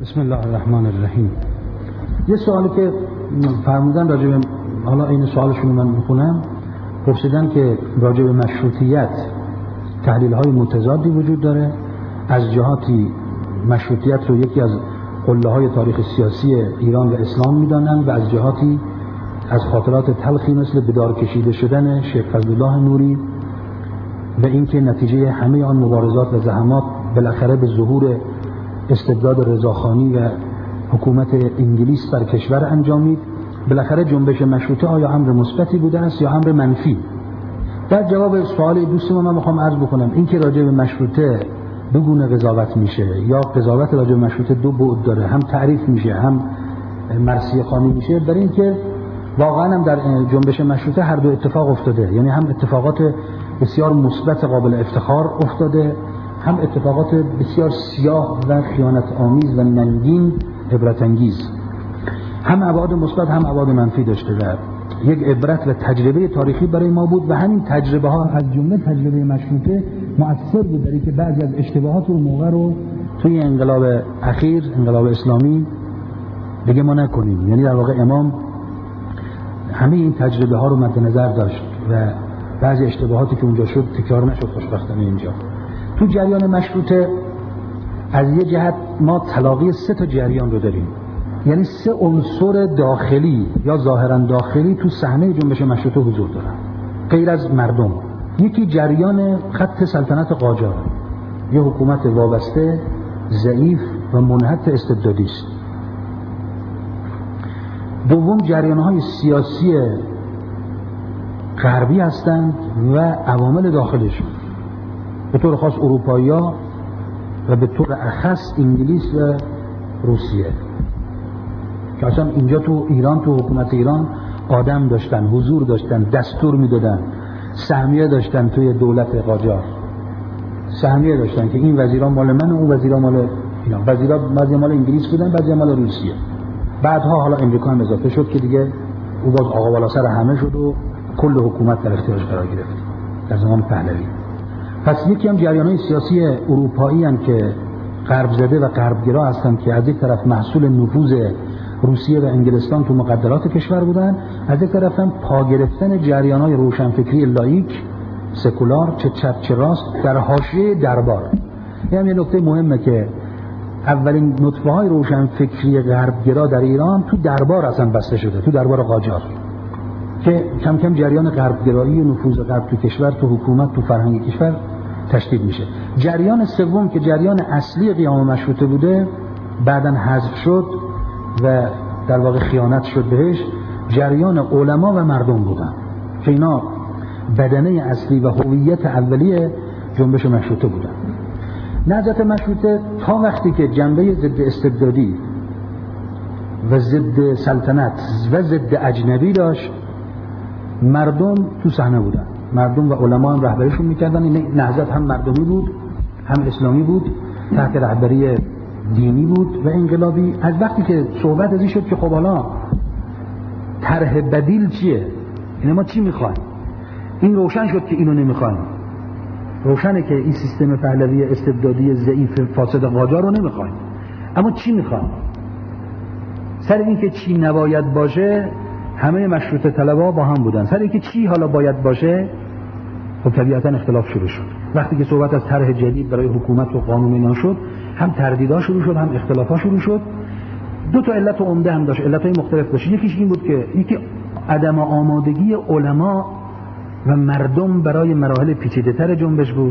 بسم الله الرحمن الرحیم. یه سوالی که فرمودن راجع به، حالا این سوالشون من میخونم، پرسیدن که راجع به مشروطیت تحلیل‌های متضادی وجود داره. از جهاتی مشروطیت رو یکی از قله‌های تاریخ سیاسی ایران و اسلام میدانن و از جهاتی از خاطرات تلخی مثل به دار کشیده شدن شیخ فضلالله نوری و اینکه نتیجه همه آن مبارزات و زحمات بالاخره به ظهور استبداد رضاخانی و حکومت انگلیس بر کشور انجامید. بالاخره جنبش مشروطه آیا امر مثبتی بوده است یا امر منفی؟ در جواب سوال دوست من میخوام عرض بکنم این که راجع به مشروطه دو گونه قضاوت میشه، یا قضاوت راجع به مشروطه دو بعد داره، هم تعریف میشه هم مرثیه خوانی میشه، برای اینکه واقعا هم در جنبش مشروطه هر دو اتفاق افتاده، یعنی هم اتفاقات بسیار مثبت قابل افتخار افتاده، هم اتفاقات بسیار سیاه و خیانت آمیز و ننگین عبرت انگیز، هم ابعاد مثبت هم ابعاد منفی داشته و یک عبرت و تجربه تاریخی برای ما بود و همین تجربه ها از جمله تجربه مشروطه مؤثر بود در اینکه بعضی از اشتباهات و موقع رو توی انقلاب اخیر، انقلاب اسلامی، دیگه ما نکنیم. یعنی در واقع امام همه این تجربه ها رو مد نظر داشت و بعضی اشتباهاتی که اونجا شد تکرار نشد خوشبختانه اینجا. تو جریان مشروطه از یه جهت ما تلاقی 3 تا جریان رو داریم، یعنی 3 عنصر داخلی یا ظاهرا داخلی تو صحنه جنبش مشروطه حضور دارن غیر از مردم. یکی جریان خط سلطنت قاجار، یه حکومت وابسته، ضعیف و منحط استبدادی است. دوم جریان‌های سیاسی غربی هستند و عوامل داخلشون، به طور خاص اروپایی‌ها و به طور اخص انگلیس و روسیه، که اصلا اینجا تو ایران، تو حکومت ایران آدم داشتن، حضور داشتن، دستور میدادن، سهمیه داشتن توی دولت قاجار، سهمیه داشتن که این وزیران مال من و اون وزیران مال اینا، وزیرا بعضی مال انگلیس بودن بعضی مال روسیه. بعدها حالا امریکا هم اضافه شد که دیگه او باز آقا بالا سر همه شد و کل حکومت در اختیارش قرار گرفت در زمان پهلوی. پس یکی هم جریان‌های سیاسی اروپایی هستند که غرب زده و غربگرا هستند که از یک طرف محصول نفوذ روسیه و انگلستان تو مقدرات کشور بودن، از یک طرف هم پا گرفتن جریان‌های روشنفکری لاییک سکولار چه چپ چه راست در حاشیه دربار. یعنی یه نکته مهمه که اولین نطفه‌های روشنفکری غربگرا در ایران تو دربار اصلا بسته شده، تو دربار قاجار، که کم کم جریان غربگرایی و نفوذ غرب تو کشور، تو حکومت، تو فرهنگ کشور تشدید میشه. جریان سوم که جریان اصلی قیام مشروطه بوده بعداً حذف شد و در واقع خیانت شد بهش، جریان علما و مردم بودن که اینا بدنه اصلی و هویت اولیه جنبش مشروطه بودن. نهضت مشروطه تا وقتی که جنبه ضد استبدادی و ضد سلطنت و ضد اجنبی داشت، مردم تو صحنه بودن، مردم و علما هم رهبریشون میکردن. این نهضت هم مردمی بود هم اسلامی بود، تحت رهبری دینی بود و انقلابی. از وقتی که صحبت ازی شد که خب حالا طرح بدیل چیه، این ما چی میخوایم، این روشن شد که اینو نمیخوایم، روشنه که این سیستم پهلوی استبدادی ضعیف فاسد قاجار رو نمیخوایم، اما چی میخوایم؟ سر این که چی نباید باشه همه مشروطه طلبها با هم بودن، سر این که چی حالا باید باشه خب طبیعتا اختلاف شروع شد. وقتی که صحبت از طرح جدید برای حکومت و قانون اینا شد، هم تردیدها شروع شد هم اختلافها شروع شد. 2 تا علت عمده هم داشت، علتهای مختلف داشت. یکیش این بود که یکی عدم آمادگی علما و مردم برای مراحل پیچیده‌تر جنبش بود،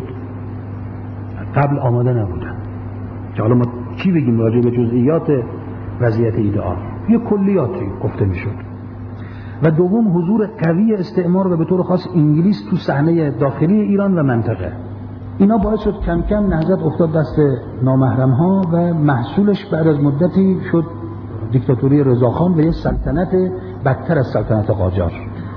قبل آماده نبودن که حالا ما چی بگیم راجع به جزئیات وضعیت ایدئال، یه کلیاتی گفته میشد. و دوم حضور قوی استعمار و به طور خاص انگلیس تو صحنه داخلی ایران و منطقه. اینا باعث شد کم کم نهضت افتاد دست نامحرم ها و محصولش بعد از مدتی شد دیکتاتوری رضاخان و یه سلطنت بدتر از سلطنت قاجار.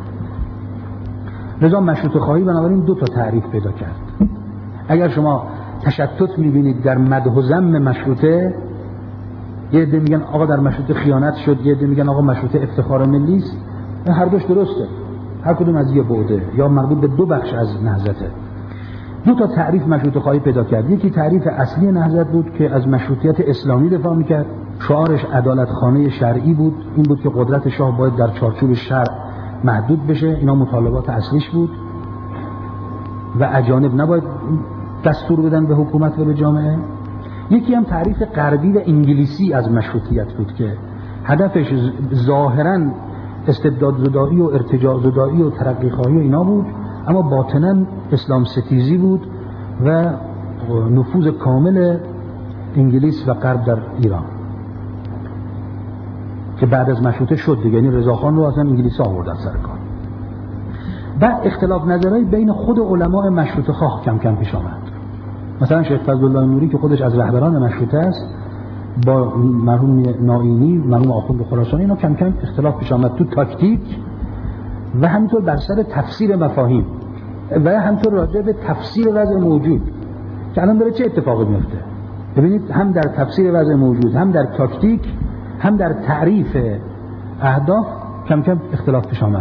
لذا مشروطه خواهی بنابراین 2 تا تعریف پیدا کرد. اگر شما تشتت میبینید در مدح و ذم مشروطه، یه عده میگن آقا در مشروطه خیانت شد، یه عده میگن آقا مشروطه افتخار ملی است، هر دوش درسته، هر کدوم از یه بعده یا مربوط به 2 بخش از نهضته. 2 تا تعریف مشروطه خواهی پیدا کرد. یکی تعریف اصلی نهضت بود که از مشروطیت اسلامی دفاع میکرد شعارش عدالت خانه شرعی بود. این بود که قدرت شاه باید در چارچوب شرع محدود بشه. اینا مطالبات اصلیش بود و اجانب نباید دستور بدن به حکومت و به جامعه. یکی هم تعریف غربی و انگلیسی از مشروطیت بود که هدفش ظاهراً استبداد زدایی و ارتجاع زدایی و ترقی خواهی و اینا بود، اما باطناً اسلام ستیزی بود و نفوذ کامل انگلیس و غرب در ایران که بعد از مشروطه شد دیگه. یعنی رضاخان رو اصلا انگلیس آوردن سر کار. بعد اختلاف نظرهای بین خود علماء مشروطه خواه کم کم پیش آمد. مثلا شیخ فضلالله نوری که خودش از رهبران مشروطه است با مرحوم نائینی، مرحوم آخوند خراسانی، اینا کم کم اختلاف پیش آمد تو تاکتیک و همینطور بر سر تفسیر مفاهیم و همینطور راجع به تفسیر وضع موجود که الان داره چه اتفاقی میفته. ببینید هم در تفسیر وضع موجود، هم در تاکتیک، هم در تعریف اهداف کم کم اختلاف پیش آمد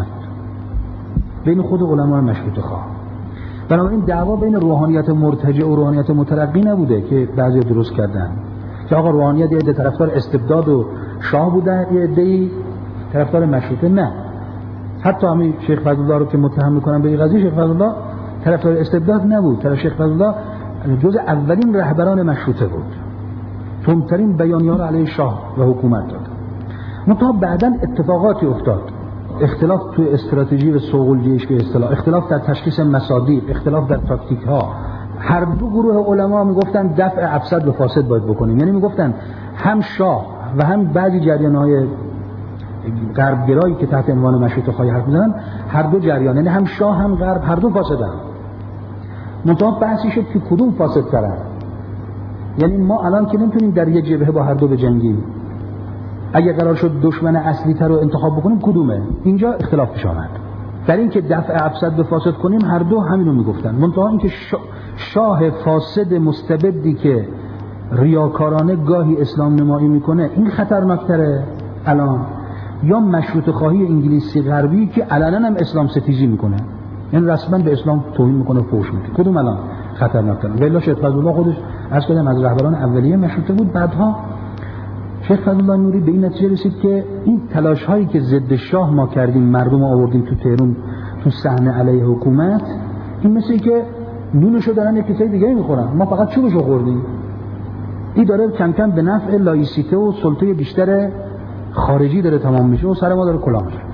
بین خود علمای مشروطه خواه. بنابراین دعوا بین روحانیت مرتجع و روحانیت مترقی نبوده که بعضی درست کردن که آقا روحانیت یه عده طرفدار استبداد و شاه بودن، یه عده‌ای طرفدار مشروطه. نه، حتی همین شیخ فضلالله رو که متهم میکنن به این قضیه، شیخ فضلالله طرفدار استبداد نبود. شیخ فضلالله جز اولین رهبران مشروطه بود، تندترین بیانیه‌ها علیه شاه و حکومت داد. منتها بعداً اتفاقاتی افتاد، اختلاف توی استراتژی و سوق الجیش به اصطلاح، اختلاف در تشخیص مصادیق، اختلاف در تاکتیک ها. هر دو گروه علما میگفتن دفع افسد و فاسد باید بکنیم، یعنی میگفتن هم شاه و هم بعضی جریان‌های غربگرایی که تحت عنوان مشروطه خواهی حرف میزنن، هر دو جریان، یعنی هم شاه هم غرب، هر دو فاسدن. منتها بحثی شد که کدوم فاسدتره. یعنی ما الان که نمیتونیم در یک جبهه با هر دو بجنگیم، اگه قرار شد دشمن اصلی تر رو انتخاب بکنیم کدومه؟ اینجا اختلاف پیش آمد. در این که دفع افسد به فاسد کنیم، هر دو همینو میگفتن. منتها اینکه شاه فاسد مستبدی که ریاکارانه گاهی اسلام نمایی میکنه، این خطرناکتره الان، یا مشروطه خواهی انگلیسی غربی که علنا هم اسلام ستیزی میکنه، یعنی رسما به اسلام توهین میکنه و فحش میده. کدوم الان خطرناکتره؟ والله شیخ فضلالله خودش از کدام از رهبران اولیه مشروطه بود. بعدها شیخ فضلالله نوری به این نتیجه رسید که این تلاش هایی که ضد شاه ما کردیم، مردم آوردیم تو تهران تو صحنه علیه حکومت، این مثل که نونشو دارن یک کسای دیگه میخورن، ما فقط چوبشو خوردیم. این داره کم کم به نفع لایسیته و سلطه بیشتر خارجی داره تمام میشه و سر ما داره کلاه میشه.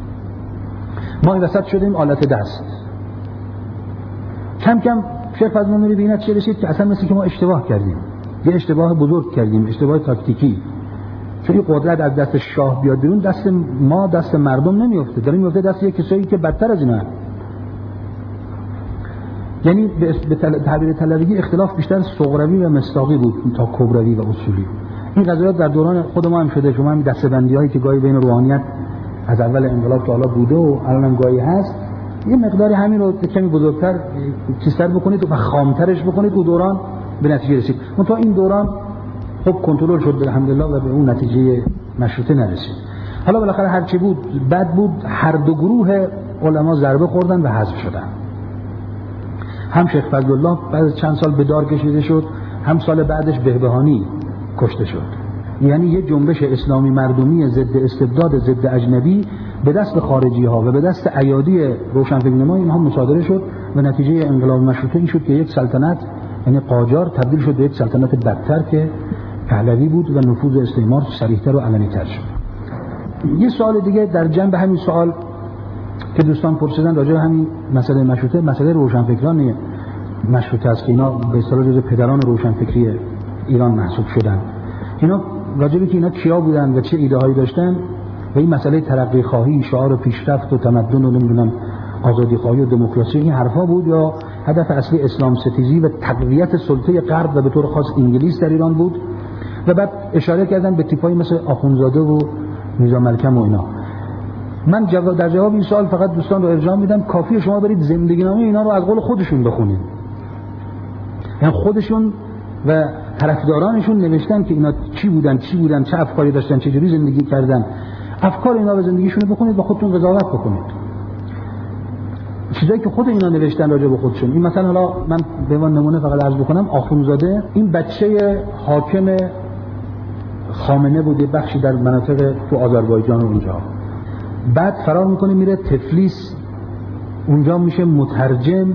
ما این وسط شدیم آلت دست. کم کم شیخ فضلالله نوری به این نتیجه رسید که اصلا مثل که ما اشتباه کردیم، یه اشتباه بزرگ کردیم، اشتباه تاکتیکی. چون این قدرت از دست شاه بیاد بیرون، دست ما، دست مردم نمیفته، داره میفته دست یک کسایی که بدتر از اینا. یعنی به تعبیر طلبگی اختلاف بیشتر صغروی و مصداقی بود تا کبروی و اصولی. این قضیات در دوران خود ما هم شده. شما همین دسته‌بندی‌هایی که گاهی بین روحانیت از اول انقلاب تا حالا بوده و الان هم گاهی هست، یه مقداری همین رو کمی بزرگتر چیزتر بکنید و خامترش بکنید و دوران به نتیجه رسید. منتها این دوران خب کنترل شد الحمدلله و به اون نتیجه مشروطه نرسید. حالا بالاخره هر چی بود بد بود، هر دو گروه علما ضربه خوردن و حذف شدن. هم شیخ فضلالله بعد از چند سال به دار کشیده شد، هم سال بعدش بهبهانی کشته شد. یعنی یه جنبش اسلامی مردمی ضد استبداد، ضد اجنبی به دست خارجی ها و به دست ایادی روشنفکرنما اینها مصادره شد و نتیجه انقلاب مشروطه این شد که یک سلطنت، یعنی قاجار، تبدیل شد به یک سلطنت بدتر که پهلوی بود و نفوذ استعمار صریح‌تر و علنی‌تر شد. یه سوال دیگه در جنب همین سوال که دوستان پرسیدن راجع به همین مسئله مشروطه، مسئله روشنفکران مشروطه است که اینا به اصطلاح جزو پدران روشنفکری ایران محسوب شدن. اینا راجع به که اینا کیا بودن و چه ایده هایی داشتن و این مسئله ترقی خواهی، شعار پیشرفت و تمدن و نمیدونم آزادی خواهی و دموکراسی، این حرفا بود یا هدف اصلی اسلام ستیزی و تقویت سلطه غرب و به طور خاص انگلیس در ایران بود؟ و بعد اشاره کردن به تیپایی مثل آخوندزاده و میرزا ملکم و اینا. من در جواب این سوال فقط دوستان رو ارجاع میدم کافیه شما برید زندگی نامه اینا رو از قول خودشون بخونید. یعنی خودشون و طرفدارانشون نوشتن که اینا چی بودن، چه افکاری داشتن، چه جوری زندگی کردن. افکار اینا به زندگیشون رو بخونید و خودتون قضاوت بکنید. چیزایی که خود اینا نوشتن راجع به خودشون. این مثلا حالا من به عنوان نمونه فقط عرض بکنم، آخوندزاده این بچه حاکم خامنه بوده، بخشی در مناطق تو آذربایجان و اونجا. بعد فرار میکنه میره تفلیس، اونجا میشه مترجم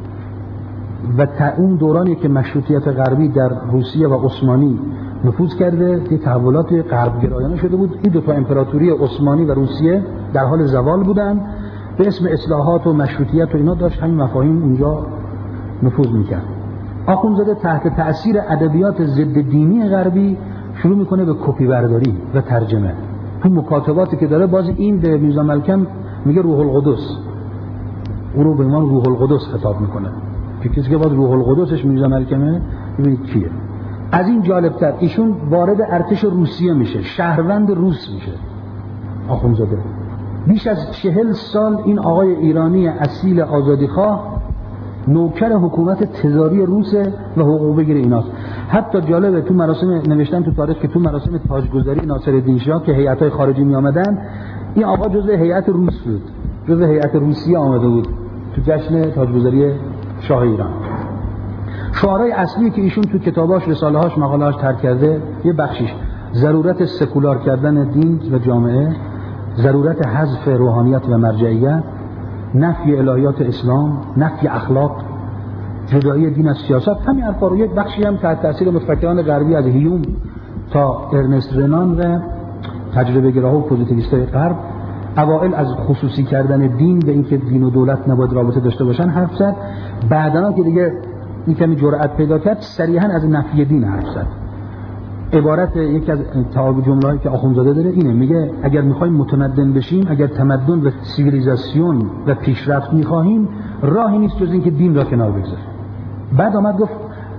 و تا اون دورانی که مشروطیت غربی در روسیه و عثمانی نفوذ کرده، یه تحولات غربگرایانه شده بود. این دو تا امپراتوری عثمانی و روسیه در حال زوال بودن، به اسم اصلاحات و مشروطیت و اینا داشت همین مفاهیم اونجا نفوذ میکرد. آخوندزاده تحت تأثیر ادبیات ضد دینی غربی شروع میکنه به کپی برداری و ترجمه. تو مکاتباتی که داره باز این به میرزا ملکم میگه روح القدس، او رو به عنوان روح القدس خطاب میکنه که کسی که باز روح القدسش میرزا ملکمه ببینید کیه. از این جالبتر ایشون وارد ارتش روسیه میشه، شهروند روس میشه آخوندزاده. بیش از 40 سال این آقای ایرانی اصیل آزادیخواه نوکر حکومت تزاری روسه و حقوق بگیره ایناست. حتی جالبه تو مراسم نوشتن تو تاریخ که تو مراسم تاجگذاری ناصرالدین شاه که هیئت‌های خارجی می آمدن، این آقا جزء هیئت روس بود، جزء هیئت روسیه آمده بود تو جشن تاجگذاری شاه ایران. شعارهای اصلی که ایشون تو کتاباش، رساله‌هاش، مقاله‌هاش ترک کرده یه بخشیش ضرورت سکولار کردن دین و جامعه، ضرورت حذف روحانیت و مرجعیت، نفی الهیات اسلام، نفی اخلاق، جدایی دین از سیاست. همین حرفا رو یک بخشی هم تحت تاثیر متفکران غربی از هیوم تا ارنست رنان و تجربه گراها و پوزیتیویستای غرب اوائل از خصوصی کردن دین و اینکه دین و دولت نباید رابطه داشته باشن حرف زد. بعداً که دیگه این کمی جرأت پیدا کرد صریحاً از نفی دین حرف زد. عبارت یکی از جمله‌هایی که آخوندزاده داره اینه، میگه اگر میخوایم متمدن بشیم، اگر تمدن و سیویلیزاسیون و پیشرفت میخواهیم، راهی نیست جز اینکه دین را کنار بگذاریم. بعد آمد گفت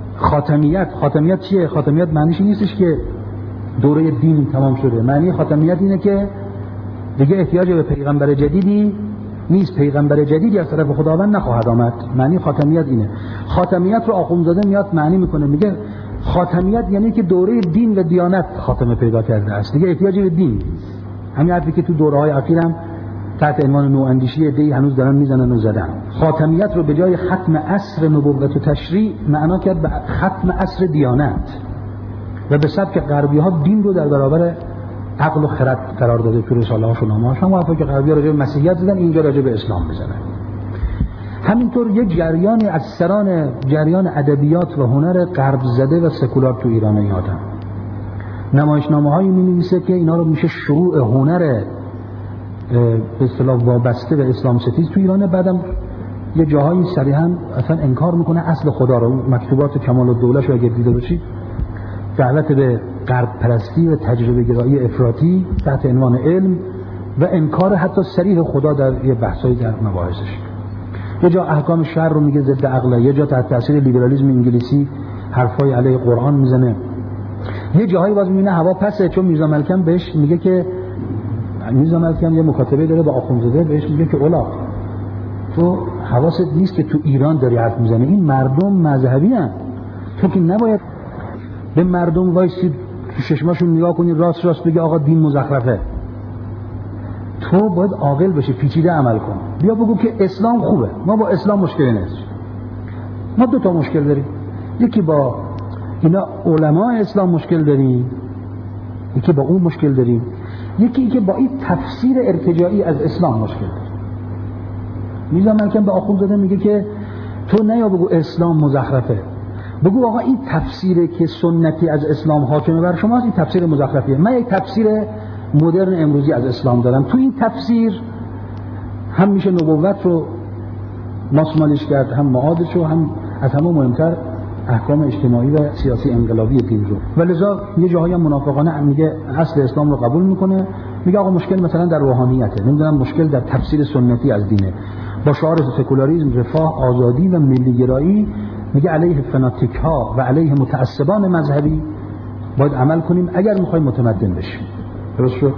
خاتمیت چیه؟ خاتمیت معنیش نیستش که دوره دین تمام شده. معنی خاتمیت اینه که دیگه احتیاج به پیغمبر جدیدی نیست، پیغمبر جدیدی از طرف خداوند نخواهد آمد. معنی خاتمیت اینه. خاتمیت رو آخوندزاده میاد معنی میکنه، میگه خاتمیت یعنی که دوره دین و دیانت خاتمه پیدا کرده است، دیگه احتیاجی به دین. همین حرفی که تو دوره‌های اخیرم تحت عنوان نواندیشی عده‌ای هنوز دارن میزنن و زدن. خاتمیت رو به جای ختم عصر نبوت و تشریع معنا کرد به ختم عصر دیانت و به سبک غربی‌ها دین رو در برابر عقل و خرد قرار داده تو رساله‌هاش و نامه‌هاش. هم حرفی که غربی‌ها راجع به مسیحیت زدن، اینجا راجع به اسلام میزنن. همینطور یک جریانی از سران جریان ادبیات و هنر غرب زده و سکولار تو ایران یادم نمایشنامه‌هایی می‌نویسه که اینا رو میشه شروع هنر به اصطلاح وابسته به اسلام ستیز تو ایران. بعدم یه جاهایی صریحاً اصلا انکار میکنه اصل خدا رو. مکتوبات کمال الدوله شو اگه دیده باشید دعوت به غرب پرستی و تجربه گرایی افراطی تحت عنوان علم و انکار حتی صریح خدا در یه بحثایی در مباحثش. یه جا احکام شرع رو میگه ضد عقله، یه جا تحت تاثیر لیبرالیسم انگلیسی حرفای علیه قرآن میزنه. یه جاهایی باز میبینه هوا پسه، چون میرزا ملکم بهش میگه که میرزا ملکم یه مکاتبه داره با آخوندزاده، بهش میگه که اولا تو حواست نیست که تو ایران داری حرف میزنه، این مردم مذهبی هستند، تو که نباید به مردم وایسی تو چشماشون نگاه کنی راست بگی آقا دین مزخرفه. تو باید عاقل بشی، پیچیده عمل کن. بیا بگو که اسلام خوبه، ما با اسلام مشکلی نیست. ما دو تا مشکل داریم، یکی با اینا علماء اسلام مشکل داریم، یکی با اون مشکل داریم، یکی که با این تفسیر ارتجاعی از اسلام مشکل داریم. میرزا ملکم به آخوندزاده میگه که تو نیا بگو اسلام مزخرفه، بگو آقا این تفسیری که سنتی از اسلام حاکمه بر شما، این تفسیر مزخرفیه. من یک تفسیر مدرن امروزی از اسلام دارم، تو این تفسیر هم میشه نبوت رو ماسمالیش کرد، هم معادش رو، هم از همه مهمتر احکام اجتماعی و سیاسی انقلابی دین رو. ولذا یه جاهایی هم منافقانه میگه اصل اسلام رو قبول میکنه، میگه آقا مشکل مثلا در روحانیته، نمیدونم مشکل در تفسیر سنتی از دینه. با شعار سکولاریسم، رفاه، آزادی و ملیگرایی میگه علیه فناتیک ها و علیه متعصبان مذهبی باید عمل کنیم اگر میخوایم متمدن بشیم. درست شد؟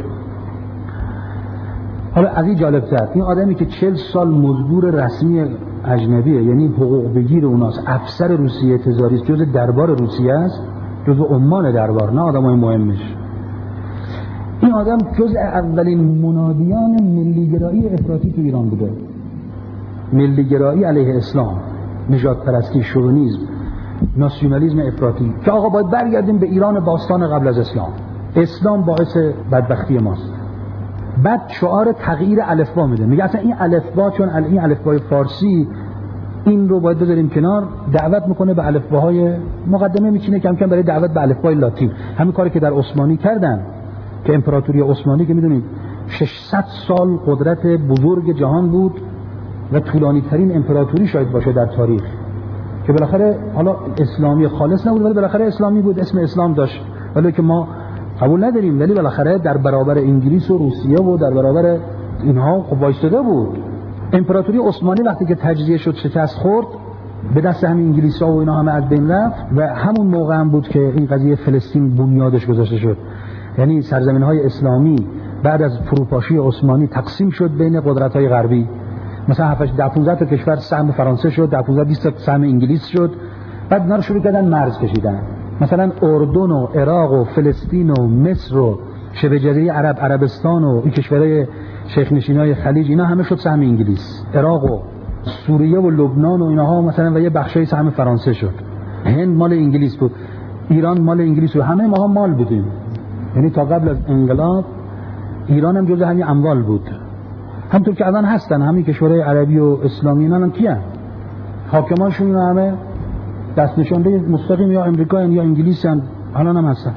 حالا از این جالبتر، این آدمی که 40 سال مزدور رسمی اجنبیه، یعنی حقوق بگیر اوناست، افسر روسیه تزاری است، جزء دربار روسیه است، جزء عمال دربار، نه آدمای مهمش. این آدم جزء اولین منادیان ملیگرایی افراطی تو ایران بوده. ملیگرایی علیه اسلام، نژاد پرستی، شوونیسم، ناسیونالیسم افراطی، که آقا باید برگردیم به ایران باستان قبل از اسلام. اسلام باعث بدبختی ماست. بعد شعار تغییر الفبا میده، میگه اصلا این الفبا، چون این الفبای فارسی این رو باید بذاریم کنار، دعوت میکنه به الفباهای، مقدمه میچینه کم کم برای دعوت به الفبای لاتین. همین کاری که در عثمانی کردن، که امپراتوری عثمانی که میدونید 600 سال قدرت بزرگ جهان بود و طولانی ترین امپراتوری شاید باشه در تاریخ، که بالاخره حالا اسلامی خالص نبود ولی بالاخره اسلامی بود، اسم اسلام داشت، ولی که ما قبول نداریم، ولی بالاخره در برابر انگلیس و روسیه و در برابر اینها خب وایستاده بود. امپراتوری عثمانی وقتی که تجزیه شد، شکست خورد، به دست همین انگلیس‌ها و اینا همه از بین رفت و همون موقع هم بود که این قضیه فلسطین بنیادش گذاشته شد. یعنی سرزمین‌های اسلامی بعد از فروپاشی عثمانی تقسیم شد بین قدرت‌های غربی. مثلا 10-15 تا کشور سهم فرانسه شد، 10-15-20 تا سهم انگلیس شد. بعد اینا رو شروع کردن مرز کشیدن. مثلا اردن و عراق و فلسطین و مصر و شبه جزیره عرب، عربستان و این کشورهای شیخ نشینای خلیج، اینا همه شد سهم انگلیس. عراق و سوریه و لبنان و اینها مثلا و یه بخشای سهم فرانسه شد. هند مال انگلیس بود، ایران مال انگلیس بود، همه ما مال بودیم. یعنی تا قبل از انقلاب ایران هم جزء همین اموال بود. همونطور که الان هستن همین کشورهای عربی و اسلامی، اینا هم کیان؟ حاکمانشون همه دست نشانده مستقیم یا امریکا یا انگلیس هم الان هم هستن.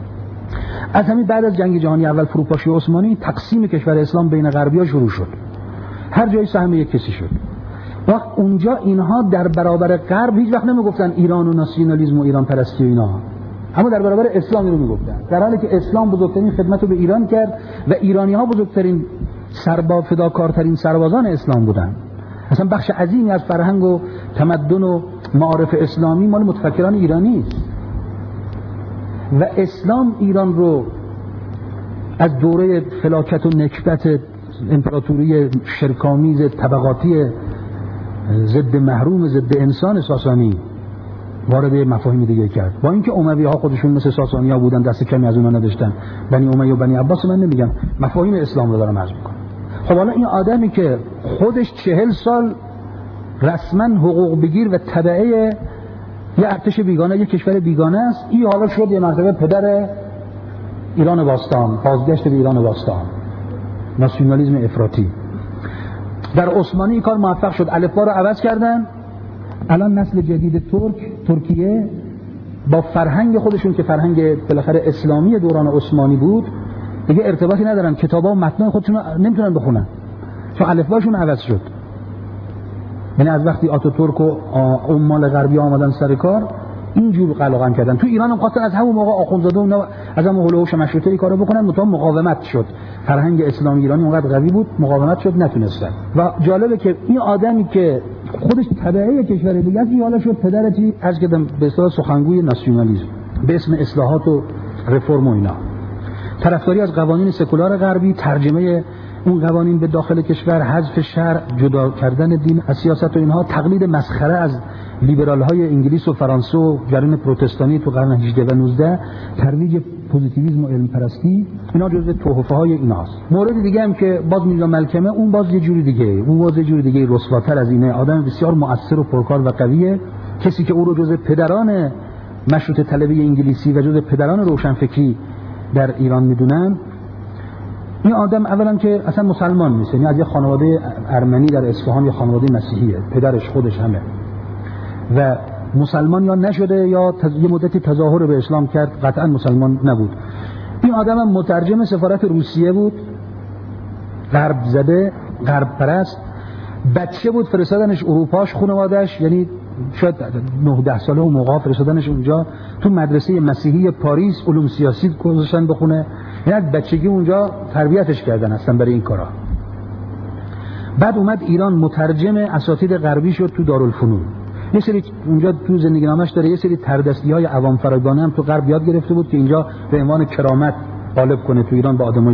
از همین بعد از جنگ جهانی اول، فروپاشی عثمانی، تقسیم کشور اسلام بین غربی‌ها شروع شد. هر جای سهم یک کسی شد. وقت اونجا اینها در برابر غرب هیچ وقت نمیگفتن ایران و ناسیونالیسم و ایران پرستی و اینا، اما در برابر اسلام رو میگفتن، در حالی که اسلام بزرگترین خدمت رو به ایران کرد و ایرانی‌ها بزرگترین فداکارترین سربازان اسلام بودن. اصلا بخش عظیمی از فرهنگ و تمدن و معارف اسلامی مال متفکران ایرانی است و اسلام ایران رو از دوره فلاکت و نکبت امپراتوری شرکامیز طبقاتی ضد محروم ضد انسان ساسانی وارد مفاهیم دیگه کرد. با اینکه اموی ها خودشون مثل ساسانی ها بودن، دست کمی از اونها نداشتن، بنی امیه و بنی عباس، من نمیگم، مفاهیم اسلام رو دارم عرض میکنم. خب حالا این آدمی که خودش 40 سال رسما حقوق بگیر و تبعه یه ارتش بیگانه، یه کشور بیگانه است، این حالا شد یه مرتبه پدر ایران باستان، بازگشت به ایران باستان، ناسیونالیسم افراطی. در عثمانی این کار موفق شد، الفبا رو عوض کردن. الان نسل جدید ترکیه با فرهنگ خودشون که فرهنگ بالاخره اسلامی دوران عثمانی بود دیگه ارتباطی ندارن، کتابا و متنای خودشون نمیتونن بخونن چون الفباشون عوض شد. یعنی از وقتی آتاتورک و عمال غربی آمدن سر کار اینجور قلقم کردن. تو ایران هم خواستن از همون موقع آخوندزاده اونا از همون هولوش مشروطه کارو بکنن، متأ مقاومت شد. فرهنگ اسلامی ایرانی اونقدر قوی بود، مقاومت شد، نتونستن. و جالبه که این آدمی که خودش تبعه کشور دیگه است، این حالا شد پدر چی از کدام به اصطلاح سخنگوی ناسیونالیسم به اسم اصلاحات و رفرم و اینا. طرفداری از قوانین سکولار غربی، ترجمه اون قوانین به داخل کشور، حذف شرع، جدا کردن دین از سیاست و اینها، تقلید مسخره از لیبرال های انگلیس و فرانسه و جریان پروتستانی تو قرن 18 و 19، ترویج پوزیتیویسم و علم پرستی، اینا جزء تحفه های ایناست. مورد دیگه هم که باز میرزا ملکمه، اون باز یه جوری دیگه، اون باز یه جوری دیگه رسواتر از اینه. آدم بسیار مؤثر و پرکار و قویه، کسی که او رو جزء پدران مشروطه طلبی انگلیسی و جزء پدران روشنفکری در ایران میدونن. این آدم اولا که اصلا مسلمان نیست، یعنی از یه خانواده ارمنی در اصفهان، یا خانواده مسیحیه، پدرش خودش همه، و مسلمان یا نشده یا یه مدتی تظاهر به اسلام کرد، قطعا مسلمان نبود. این آدم هم مترجم سفارت روسیه بود، غرب زده، غرب پرست، بچه بود فرستادنش اروپاش، خانواده‌اش یعنی شاید 9-10 ساله و موقع فرستادنش اونجا تو مدرسه مسیحی پاریس علوم سیاسی گذاشتن بخونه، یعنی بچگی اونجا تربیتش کردن اصلا برای این کارا. بعد اومد ایران، مترجم اساتید غربی شد تو دارالفنون. یه سری اونجا تو زندگی نامش داره یه سری تردستی های عوام فرگانه هم تو غرب یاد گرفته بود که اینجا به عنوان کرامت غالب کنه تو ایران با آدمای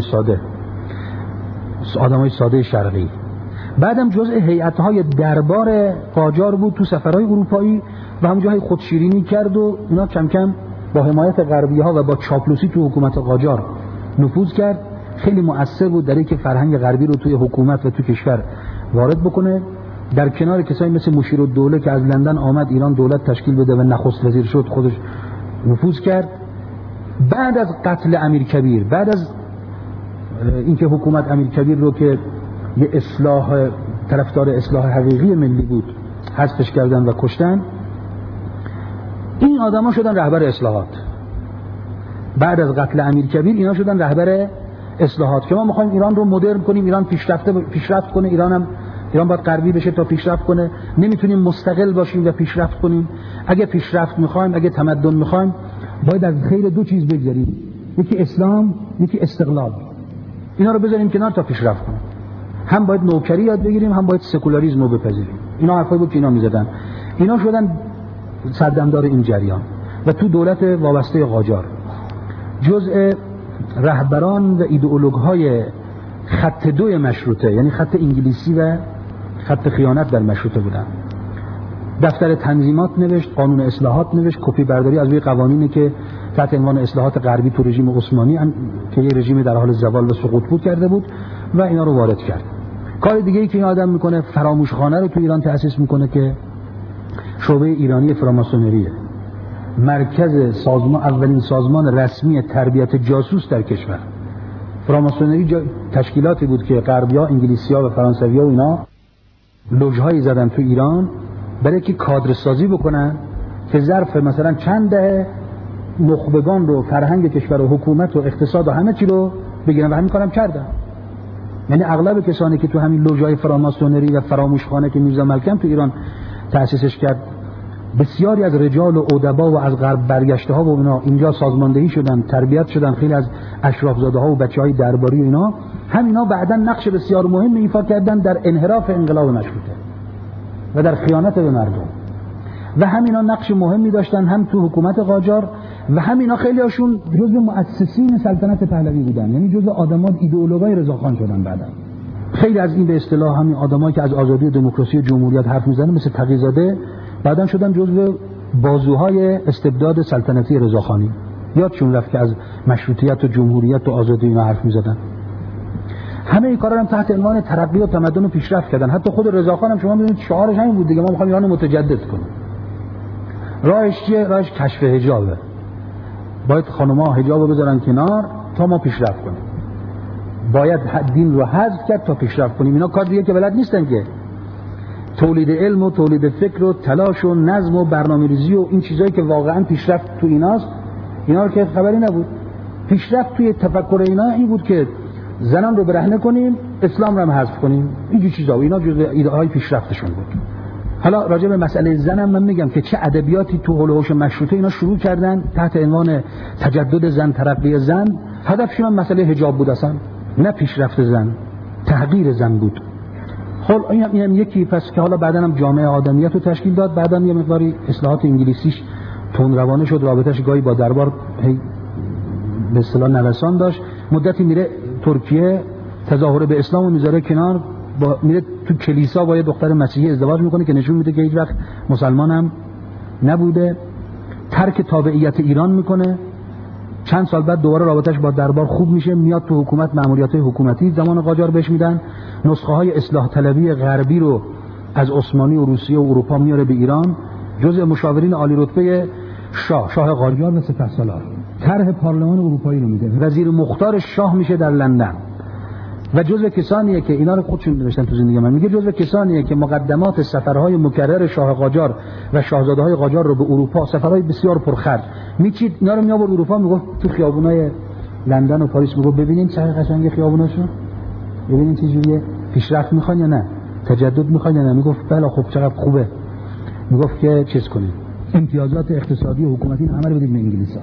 ساده شرقی. بعدم جزء هیئت‌های دربار قاجار بود تو سفرهای اروپایی و هم جای خودشیرینی کرد و اینا کم کم با حمایت غربی‌ها و با چاپلوسی تو حکومت قاجار نفوذ کرد. خیلی مؤثر بود در اینکه فرهنگ غربی رو توی حکومت و تو کشور وارد بکنه. در کنار کسایی مثل مشیرالدوله که از لندن آمد ایران دولت تشکیل بده و نخست وزیر شد، خودش نفوذ کرد. بعد از قتل امیرکبیر، بعد از اینکه حکومت امیرکبیر رو که یه اصلاح طرفدار اصلاح حقیقی ملی بود حذفش کردن و کشتن، این آدما شدن رهبر اصلاحات. بعد از قتل امیرکبیر اینا شدن رهبر اصلاحات که ما میخوایم ایران رو مدرن کنیم، ایران پیشرفت کنه، ایران باید غربی بشه تا پیشرفت کنه، نمیتونیم مستقل باشیم و پیشرفت کنیم. اگه پیشرفت میخوایم، اگه تمدن میخوایم، باید از خیر دو چیز بگذاریم، یکی اسلام، یکی استقلال. اینا رو بذاریم کنار تا پیشرفت کنیم. هم باید نوکری یاد بگیریم، هم باید سکولاریسم رو بپذیریم. اینا حرفایی بود که اینا میزدن. اینا شدن سردمدار این جریان و تو دولت وابسته قاجار جزء رهبران و ایدئولوژهای خط دوی مشروطه، یعنی خط انگلیسی و خط خیانت در مشروطه بودن. دفتر تنظیمات نوشت، قانون اصلاحات نوشت، کپی برداری از روی قوانینی که تحت عنوان اصلاحات غربی تو رژیم عثمانی که یه رژیم در حال زوال و سقوط بود کرده بود و اینا رو وارد کرد. کار دیگه ای که این آدم میکنه، فراموشخانه رو تو ایران تأسیس میکنه که شعبه ایرانی فراماسونریه، مرکز سازمان، اولین سازمان رسمی تربیت جاسوس در کشور. فراماسونری تشکیلاتی بود که غربی‌ها، انگلیسی‌ها و فرانسوی‌ها و اینا لوژهایی زدن تو ایران برای که کادر سازی بکنن که ظرف مثلا چند دهه نخبگان رو، فرهنگ کشور و حکومت و اقتصاد و همه چی رو بگیرن و همین کارم کردن. یعنی اغلب کسانی که تو همین لوژهای فراماسونری و فراموشخانه که میرزا ملکم تو ایران تأسیسش کرد، بسیاری از رجال و ادبا و از غرب برگشته ها و اینا اینجا سازماندهی شدن، تربیت شدن. خیلی از اشرافزاده ها و بچهای درباری و اینا، همینا بعداً نقش بسیار مهم ایفا کردن در انحراف انقلاب مشروطه و در خیانت به مردم. و همینا نقش مهمی داشتن هم تو حکومت قاجار و همینا خیلی هاشون جزو مؤسسین سلطنت پهلوی بودن، یعنی جزو آدمات ایدئولوژای رضاخان شدن بعداً. خیلی از این به اصطلاح همین آدمایی که از آزادی و دموکراسی و جمهوریت حرف میزنن مثل تقی‌زاده بعداً شدن جزو بازوهای استبداد سلطنتی رضاخانی. یادشون رفت که از مشروطیت و جمهوریت و آزادی اینا حرف میزدن. همه این کارا هم تحت عنوان ترقی و تمدن و پیشرفت کردن. حتی خود رضاخان هم شما می‌بینید شعارش همین بود دیگه، ما می‌خوایم ایران رو متجدد کنیم. راهش چیه؟ راهش کشف حجابه. باید خانم‌ها حجابو بذارن کنار تا ما پیشرفت کنیم. باید دین رو حذف کرد تا پیشرفت کنیم. اینا کار دیگه که بلد نیستن که. تولید علم و تولید فکر و تلاش و نظم و برنامه‌ریزی و این چیزایی که واقعا پیشرفت تو ایناست، اینا رو که خبری نبود. پیشرفت توی تفکر اینا این بود که زنان رو برهنه کنیم، اسلام رو هم حذف کنیم. این چیزا و اینا جزء ایده‌های پیشرفتشون بود. حالا راجع به مسئله زنم من میگم که چه ادبیاتی تو حول و حوش مشروطه اینا شروع کردن تحت عنوان تجدد زن، ترقی زن. هدفشون مسئله حجاب بود اصلا، نه پیشرفت زن، تحقیر زن بود. خب این یکی. پس که حالا بعدن هم جامعه آدمیت رو تشکیل داد، بعدن یه مقداری اصلاحات انگلیسیش تون روانه شد، رابطش گاهی با دربار به اصطلاح نوسان داشت. مدتی میره ترکیه، تظاهر به اسلام رو میذاره کنار، میره تو کلیسا با یه دختر مسیحی ازدواج میکنه که نشون میده که هیچ وقت مسلمان هم نبوده. ترک تابعیت ایران میکنه. چند سال بعد دوباره رابطش با دربار خوب میشه، میاد تو حکومت، مأموریت‌های حکومتی زمان قاجار بهش میدن. نسخه های اصلاح طلبی غربی رو از عثمانی و روسیه و اروپا میاره به ایران. جزء مشاورین عالی رتبه شاه قاجار و سپهسالار. طرح پارلمان اروپایی رو میده. وزیر مختار شاه میشه در لندن. و جزء کسانیه که اینا رو خودشون نوشتن تو زندگی من، میگه جزء کسانیه که مقدمات سفرهای مکرر شاه قاجار و شاهزاده‌های قاجار رو به اروپا، سفرهای بسیار پرخرج، میچید اینا رو میآورد اروپا، میگفت تو خیابونای لندن و پاریس، میگفت ببینین چه قشنگ خیابوناشون، ببینین چه جوریه، پیشرفت میخوان یا نه، تجدد میخوان یا نه. میگفت بله خب چقدر خوبه. میگفت که چیز کنین، امتیازات اقتصادی و حکومتی همه رو بدید به انگلیس‌ها،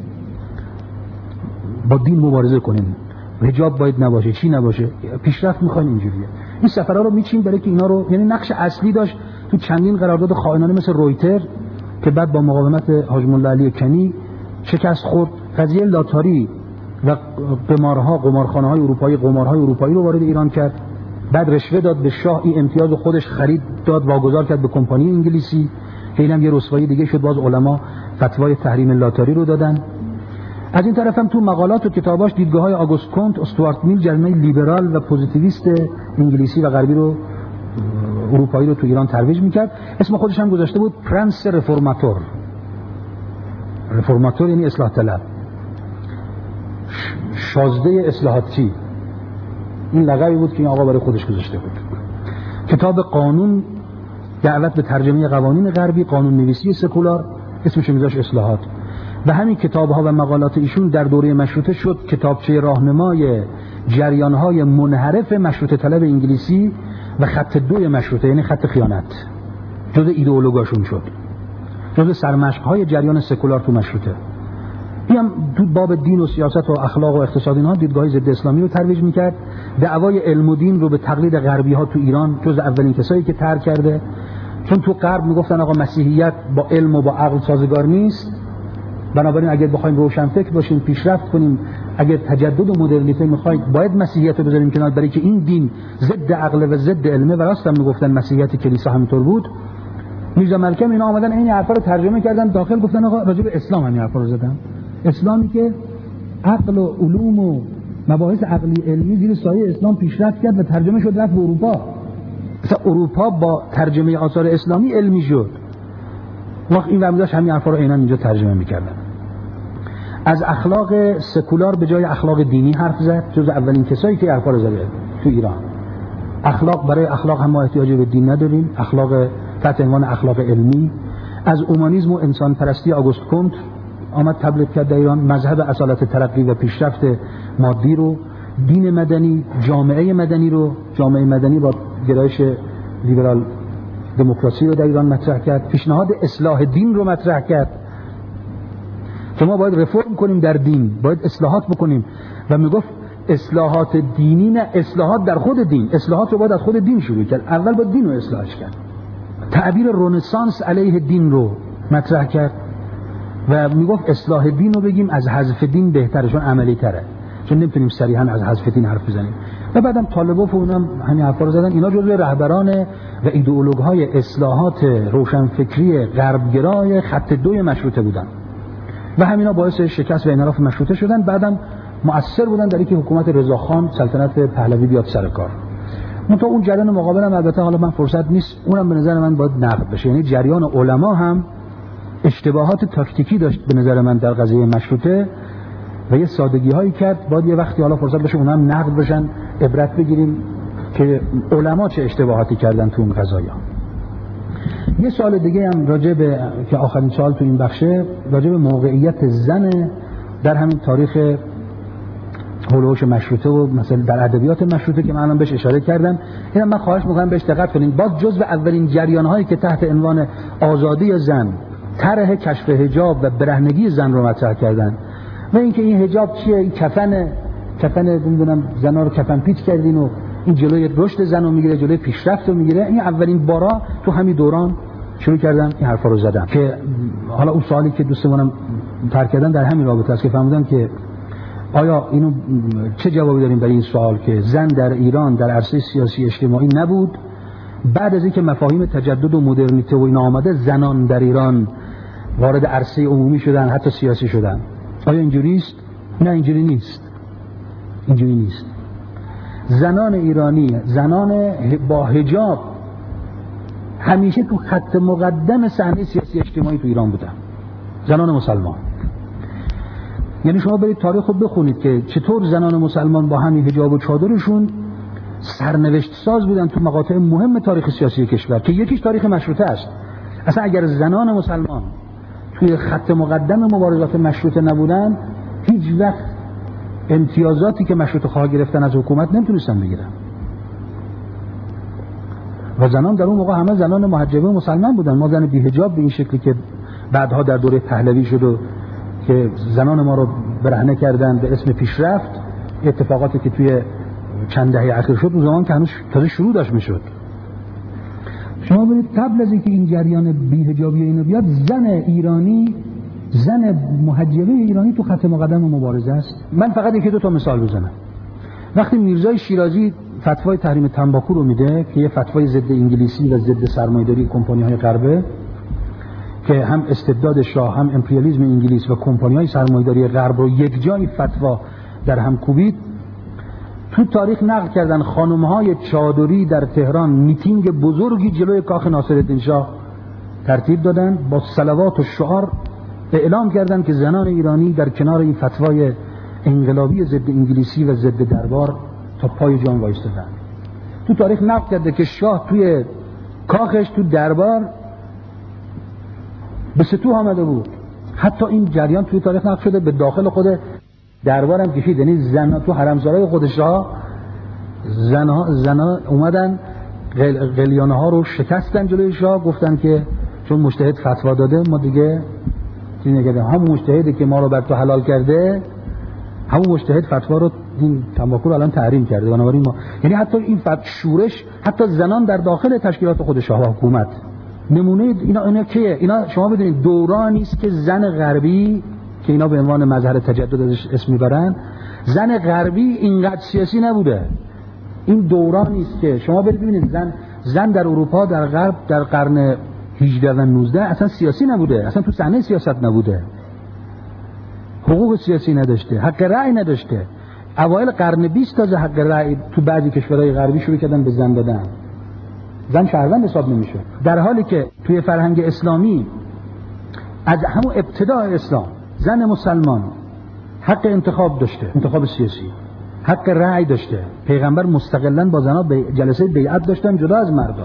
با دین مبارزه کنین، حجاب باید نباشه، چی نباشه، پیشرفت میخواین. اینجوریه. این سفرها رو میچین برای که اینا رو، یعنی نقش اصلی داشت تو چندین قرارداد خائنانه مثل رویتر که بعد با مقاومت حاج مولا علی کنی شکست خورد. قضیه لاتاری و قمارخانه‌های اروپایی، قمارهای اروپایی رو وارد ایران کرد. بعد رشوه داد به شاه، این امتیاز خودش خرید داد، واگذار کرد به کمپانی انگلیسی. خیلی هم یه رسوایی دیگه شد، باز علما فتوای تحریم لاتاری رو دادن. از این طرف هم تو مقالات و کتاباش دیدگاه‌های آگوست کنت، استوارت میل، جریان‌های لیبرال و پوزیتیویست انگلیسی و غربی رو، اروپایی رو تو ایران ترویج میکرد. اسم خودش هم گذاشته بود پرنس رفورماتور. رفورماتور یعنی اصلاح طلب. شازده اصلاحاتی، این لقبی بود که این آقا برای خودش گذاشته بود. کتاب قانون، دعوت به ترجمه قوانین غربی، قانون نویسی سکولار، اسمش میذاش اصلاحات. و همین کتاب‌ها و مقالات ایشون در دوره مشروطه شد کتابچه راهنمای جریان‌های منحرف مشروطه طلب انگلیسی و خط 2 مشروطه، یعنی خط خیانت، جز ایدئولوژیشون شد، جز سرمشق‌های جریان سکولار تو مشروطه. این هم تو باب دین و سیاست و اخلاق و اقتصاد اینها دیدگاه ضد اسلامی رو ترویج می‌کرد. دعوای علم و دین رو به تقلید غربی‌ها تو ایران جز اولین کسایی که طرح کرده، چون تو غرب میگفتن آقا مسیحیت با علم و با عقل سازگار نیست، بنابراین اگر بخوایم روشنفکر باشیم، پیشرفت کنیم، اگر تجدد و مدرنیته می‌خوایم، باید مسیحیت رو بذاریم کنار، برای که این دین ضد عقل و ضد علمه. و راست هم میگفتن مسیحیت کلیسا همینطور بود. میرزا ملکم اینا آمدن این حرفا رو ترجمه کردن داخل، گفتن آقا راجع به اسلام همین حرفا رو زدن. اسلامی که عقل و علوم و مباحث عقلی علمی زیر سایه اسلام پیشرفت کرد و ترجمه شد رفت به اروپا. مثلا اروپا با ترجمه آثار اسلامی علمی شد. وقت این وقت همین حرفا رو عیناً اینجا ترجمه می‌کردن. از اخلاق سکولار به جای اخلاق دینی حرف زد، جز اولین کسایی که حرفا رو زده تو ایران. اخلاق، برای اخلاق هم ما احتیاجی به دین نداریم، اخلاق تحت عنوان اخلاق علمی. از اومانیسم و انسان پرستی آگوست کمت آمد تبلیغ کرد در ایران، مذهب اصالت ترقی و پیشرفت مادی رو، دین مدنی، جامعه مدنی رو، جامعه مدنی با گرایش لیبرال دموکراسی رو در ایران مطرح کرد، پیشنهاد اصلاح دین رو مطرح کرد که ما باید رفرم کنیم در دین، باید اصلاحات بکنیم. و میگفت اصلاحات دینی نه، اصلاحات در خود دین، اصلاحات رو باید از خود دین شروع کرد، اول باید دین رو اصلاحش کرد. تعبیر رنسانس علیه دین رو مطرح کرد و میگفت اصلاح دین رو بگیم از حذف دین بهتره، چون عملی تره، چون نمیتونیم صریحا از حذف دین حرف بزنیم. و بعدم طالبوف و اونم همین حرفا رو زدن. اینا جزو رهبران و ایدئولوژهای اصلاحات روشنفکری غربگرای خط 2 مشروطه بودن و همینا باعث شکست و انحراف مشروطه شدن. بعدم مؤثر بودن در اینکه حکومت رضاخان سلطنت پهلوی بیاد سر کار. منتها اون جریان مقابل هم البته حالا من فرصت نیست، اونم به نظر من باید نقد بشه. یعنی جریان علما هم اشتباهات تاکتیکی داشت به نظر من در قضیه مشروطه و یه سادگی هایی کرد. باید یه وقتی حالا فرصت بشه اونها هم نقد بشن، عبرت بگیریم که علما چه اشتباهاتی کردن تو این قضایا. یه سوال دیگه هم راجع به که آخرین سوال تو این بخشه، راجع به موقعیت زن در همین تاریخ هولوش مشروطه و مثلا در ادبیات مشروطه که من الان بهش اشاره کردم. اینم من خواهش می‌کنم بهش دقت کنین. باز جزو اولین جریان‌هایی که تحت عنوان آزادی زن، طرح کشف حجاب و برهنگی زن رو مطرح کردن و اینکه این حجاب چیه، این کفن نمیدونم زنا رو کفن پیچ کردین و این جلوی رشد زن رو میگیره، جلوی پیشرفت رو میگیره. این اولین بارا تو همین دوران شروع کردن این حرفا رو زدن که حالا اون سوالی که دوستمونم طرح کردن در همین رابطه است که فهمیدن که آیا اینو چه جوابی داریم برای این سوال که زن در ایران در عرصه سیاسی اجتماعی نبود، بعد از اینکه مفاهیم تجدد و مدرنیته و اینا آمده زنان در ایران وارد عرصه عمومی شدن، حتی سیاسی شدن. آیا اینجوری است؟ نه اینجوری نیست. اینجوری نیست. زنان ایرانی، زنان با حجاب همیشه تو خط مقدم صحنه سیاسی اجتماعی تو ایران بودن، زنان مسلمان. یعنی شما برید تاریخ رو بخونید که چطور زنان مسلمان با همین حجاب و چادرشون سرنوشت ساز بودن تو مقاطع مهم تاریخ سیاسی کشور که یکیش تاریخ مشروطه است. اصلا اگر زنان مسلمان توی خط مقدم مبارزات مشروطه نبودن، هیچ وقت امتیازاتی که مشروطه خواه گرفتن از حکومت نمیتونستن بگیرن. و زنان در اون موقع همه زنان محجبه و مسلمان بودن. ما زن بی حجاب به این شکلی که بعدها در دوره پهلوی شد و که زنان ما رو برهنه کردن به اسم پیشرفت، اتفاقاتی که توی چند دهه اخیر شد اون زمان که هنوز تازه شروع داشت میشد. شما برید قبل از اینکه این جریان بی‌حجابی اینو بیاد، زن ایرانی، زن محجبه ایرانی تو خط مقدم مبارزه است. من فقط یک دو تا مثال بزنم. وقتی میرزای شیرازی فتوای تحریم تنباکو رو میده که یه فتوای ضد انگلیسی و ضد سرمایه‌داری کمپانی‌های غربه که هم استبداد شاه، هم امپریالیسم انگلیس و کمپانی‌های سرمایه‌داری غرب رو یک جای فتوا در هم کوبید، تو تاریخ نقل کردن خانم‌های چادری در تهران میتینگ بزرگی جلوی کاخ ناصرالدین شاه ترتیب دادن، با صلوات و شعار اعلام کردن که زنان ایرانی در کنار این فتوای انقلابی ضد انگلیسی و ضد دربار تا پای جان وایستادن. تو تاریخ نقل کرده که شاه توی کاخش تو دربار به سطوح آمده بود. حتی این جریان توی تاریخ نقل شده به داخل خود دربار هم کشید. یعنی زنها تو حرمسرای خود شاه زنها اومدن قلیانه ها رو شکستن جلوی شاه، گفتن که چون مجتهد فتوا داده ما دیگه همون مجتهدی که ما رو بر تو حلال کرده همون مجتهد فتوا رو این تنباکو رو الان تحریم کرده. بنابراین ما یعنی حتی این شورش حتی زنان در داخل تشکیلات خود شاه و حکومت نمونه اینا کیه؟ اینا شما بدونید دورانی است که زن غربی که اینا به عنوان مظهر تجدد ازش اسم میبرن، زن غربی اینقدر سیاسی نبوده. این دورانی است که شما ببینید زن در اروپا در غرب در قرن 18 و 19 اصلا سیاسی نبوده، اصلا تو صحنه سیاست نبوده، حقوق سیاسی نداشته، حق رأی نداشته. اوایل قرن 20 تازه حق رأی تو بعضی کشورهای غربی شروع کردن به زن دادن. زن شهروند حساب نمیشه، در حالی که توی فرهنگ اسلامی از همون ابتدای اسلام زن مسلمان حق انتخاب داشته، انتخاب سیاسی، حق رأی داشته. پیغمبر مستقلاً با زنها جلسه بیعت داشتن جدا از مردا،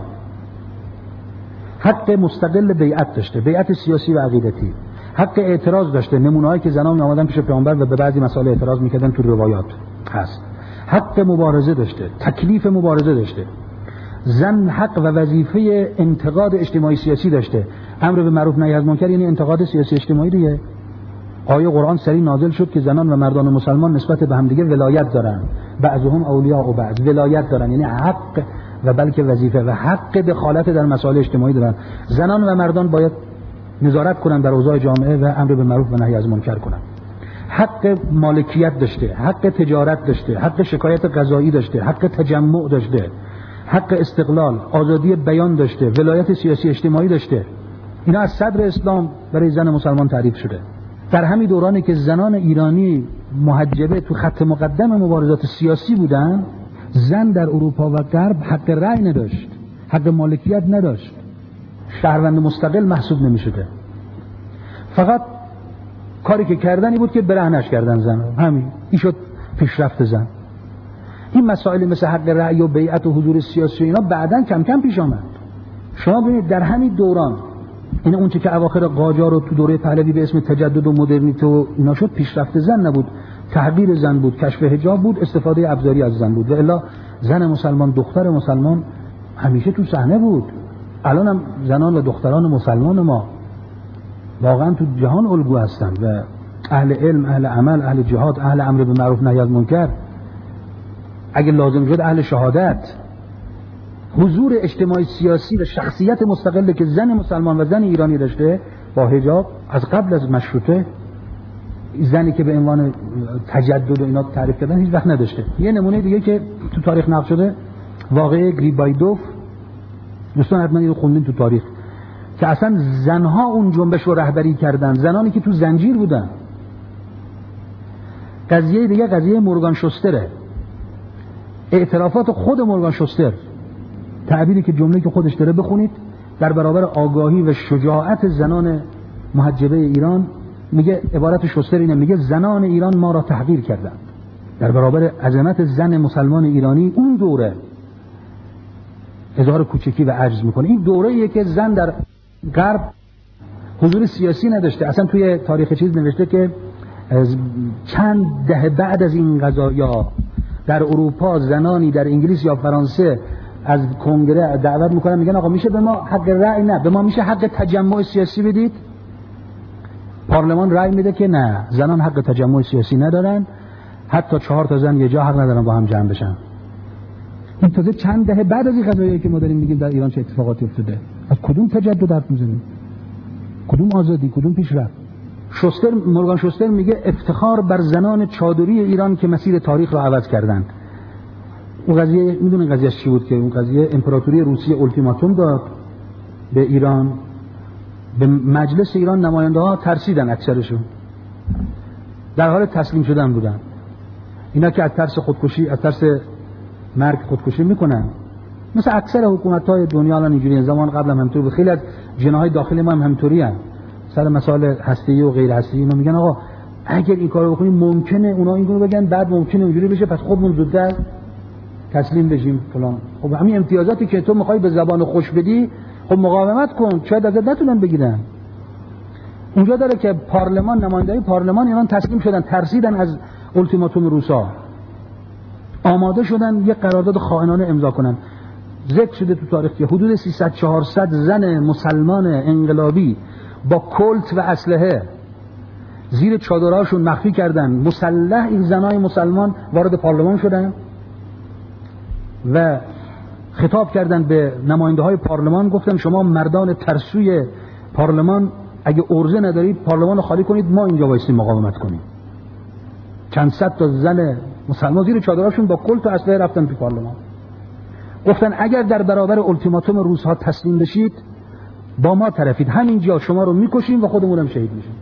حق مستقل بیعت داشته، بیعت سیاسی و عقیدتی. حق اعتراض داشته، نمونه‌هایی که زنان می‌آمدن پیش پیامبر و به بعضی مسائل اعتراض می‌کردن تو روایات هست. حق مبارزه داشته، تکلیف مبارزه داشته. زن حق و وظیفه انتقاد اجتماعی سیاسی داشته. امر به معروف نهی از منکر یعنی انتقاد سیاسی اجتماعی دیگه. آیه قرآن سری نازل شد که زنان و مردان مسلمان نسبت به هم دیگه ولایت دارن، بعضهم اولیاء و بعض، ولایت دارن یعنی حق و بلکه وظیفه و حق دخالت در مسائل اجتماعی دارن. زنان و مردان باید نظارت کنن در اوضاع جامعه و امر به معروف و نهی از منکر کنن. حق مالکیت داشته، حق تجارت داشته، حق شکایت قضایی داشته، حق تجمع داشته، حق استقلال، آزادی بیان داشته، ولایت سیاسی اجتماعی داشته. اینا از صدر اسلام برای زن مسلمان تعریف شده. در همین دورانی که زنان ایرانی محجبه تو خط مقدم مبارزات سیاسی بودن، زن در اروپا و غرب حق رأی نداشت، حق مالکیت نداشت، شهروند مستقل محسوب نمی شده. فقط کاری که کردنی بود که برهنش کردن زن، همین این شد پیشرفت زن. این مسائل مثل حق رأی و بیعت و حضور سیاسی اینا بعداً کم کم پیش آمد. شما ببینید در همین دوران این اون چه که اواخر قاجار و تو دوره پهلوی به اسم تجدد و مدرنیته و اینا شد، پیشرفت زن نبود، تحقیر زن بود، کشف حجاب بود، استفاده ابزاری از زن بود. و الا زن مسلمان، دختر مسلمان همیشه تو صحنه بود. الان هم زنان و دختران مسلمان ما واقعا تو جهان الگو هستن و اهل علم، اهل عمل، اهل جهاد، اهل امر به معروف نهی از منکر، اگه لازم شد اهل شهادت. حضور اجتماعی سیاسی و شخصیت مستقلی که زن مسلمان و زن ایرانی داشته با حجاب از قبل از مشروطه، زنی که به عنوان تجدد و اینا تعریف کردن هیچ وقت نداشته. یه نمونه دیگه که تو تاریخ نقل شده واقعه گریبایدوف، دوستان حتما اینو خوندین تو تاریخ، که اصلا زنها اون جنبش رو رهبری کردن، زنانی که تو زنجیر بودن. قضیه دیگه قضیه مورگان شوستره، اعترافات خود مورگان شوستر، تعبیری که جمله که خودش داره بخونید در برابر آگاهی و شجاعت زنان محجبه ایران. میگه عبارت شوستر اینه، میگه زنان ایران ما را تحقیر کردند. در برابر عظمت زن مسلمان ایرانی اون دوره اظهار کوچکی و عجز میکنه. این دوره‌ایه که زن در غرب حضور سیاسی نداشته. اصلا توی تاریخ چیز نوشته که چند دهه بعد از این قضایا در اروپا زنانی در انگلیس یا فرانسه از کنگره دعوت میکنن، میگن آقا میشه به ما حق رأی، نه به ما میشه حق تجمع سیاسی بدید. پارلمان رأی میده که نه، زنان حق تجمع سیاسی ندارن، حتی 4 زن یه جا حق ندارن با هم جمع بشن. این تازه چند دهه بعد از این قضایایی که ما داریم میگیم در ایران چه اتفاقاتی افتاده. از کدوم تجدد حرف میزنیم؟ کدوم آزادی؟ کدوم پیشرفت؟ مورگان شوستر میگه افتخار بر زنان چادری ایران که مسیر تاریخ رو عوض کردند. اون قضیه میدونین قضیهش چی بود؟ که اون قضیه امپراتوری روسیه التیماتوم داد به ایران، به مجلس ایران نماینده ها ترسیدن، اکثرشون در حال تسلیم شدن بودن. اینا که از ترس خودکشی، از ترس مرگ خودکشی میکنن، مثل اکثر حکومت‌های دنیا الان اینجوریه. زمان قبل هم همینطور بود. خیلی از جناح‌های داخلی ما هم همینطوریه. سر مسائل هسته‌ای و غیر هسته‌ای اینا میگن آقا اگر این کارو بکنیم ممکنه اونا اینو بگن، بعد ممکنه اونجوری بشه، پس خودمون زودتر تسلیم بشیم فلان. خب همین امتیازاتی که تو میخوای به زبان خوش بدی، خب مقاومت کن، شاید ازت نتونن بگیرن. اونجا داره که پارلمان، نماینده‌های پارلمان ایران تسلیم شدن، ترسیدن از التیماتوم روسا، آماده شدن یک قرارداد خائنانه امضا کنن. ذکر شده تو تاریخ که حدود 300-400 زن مسلمان انقلابی با کلت و اسلحه زیر چادرهاشون مخفی کردن، مسلح، این زنای مسلمان وارد پارلمان شدن و خطاب کردن به نماینده های پارلمان، گفتن شما مردان ترسوی پارلمان اگه ارزه ندارید پارلمان رو خالی کنید، ما اینجا وایسیم مقاومت کنیم. چند صد تا زن مسلمان زیر چادرهاشون با کلت و اسلحه رفتن تو پارلمان، گفتن اگر در برابر التیماتوم روس ها تسلیم بشید با ما طرفید، همینجا شما رو میکشیم و خودمون هم شهید میشیم.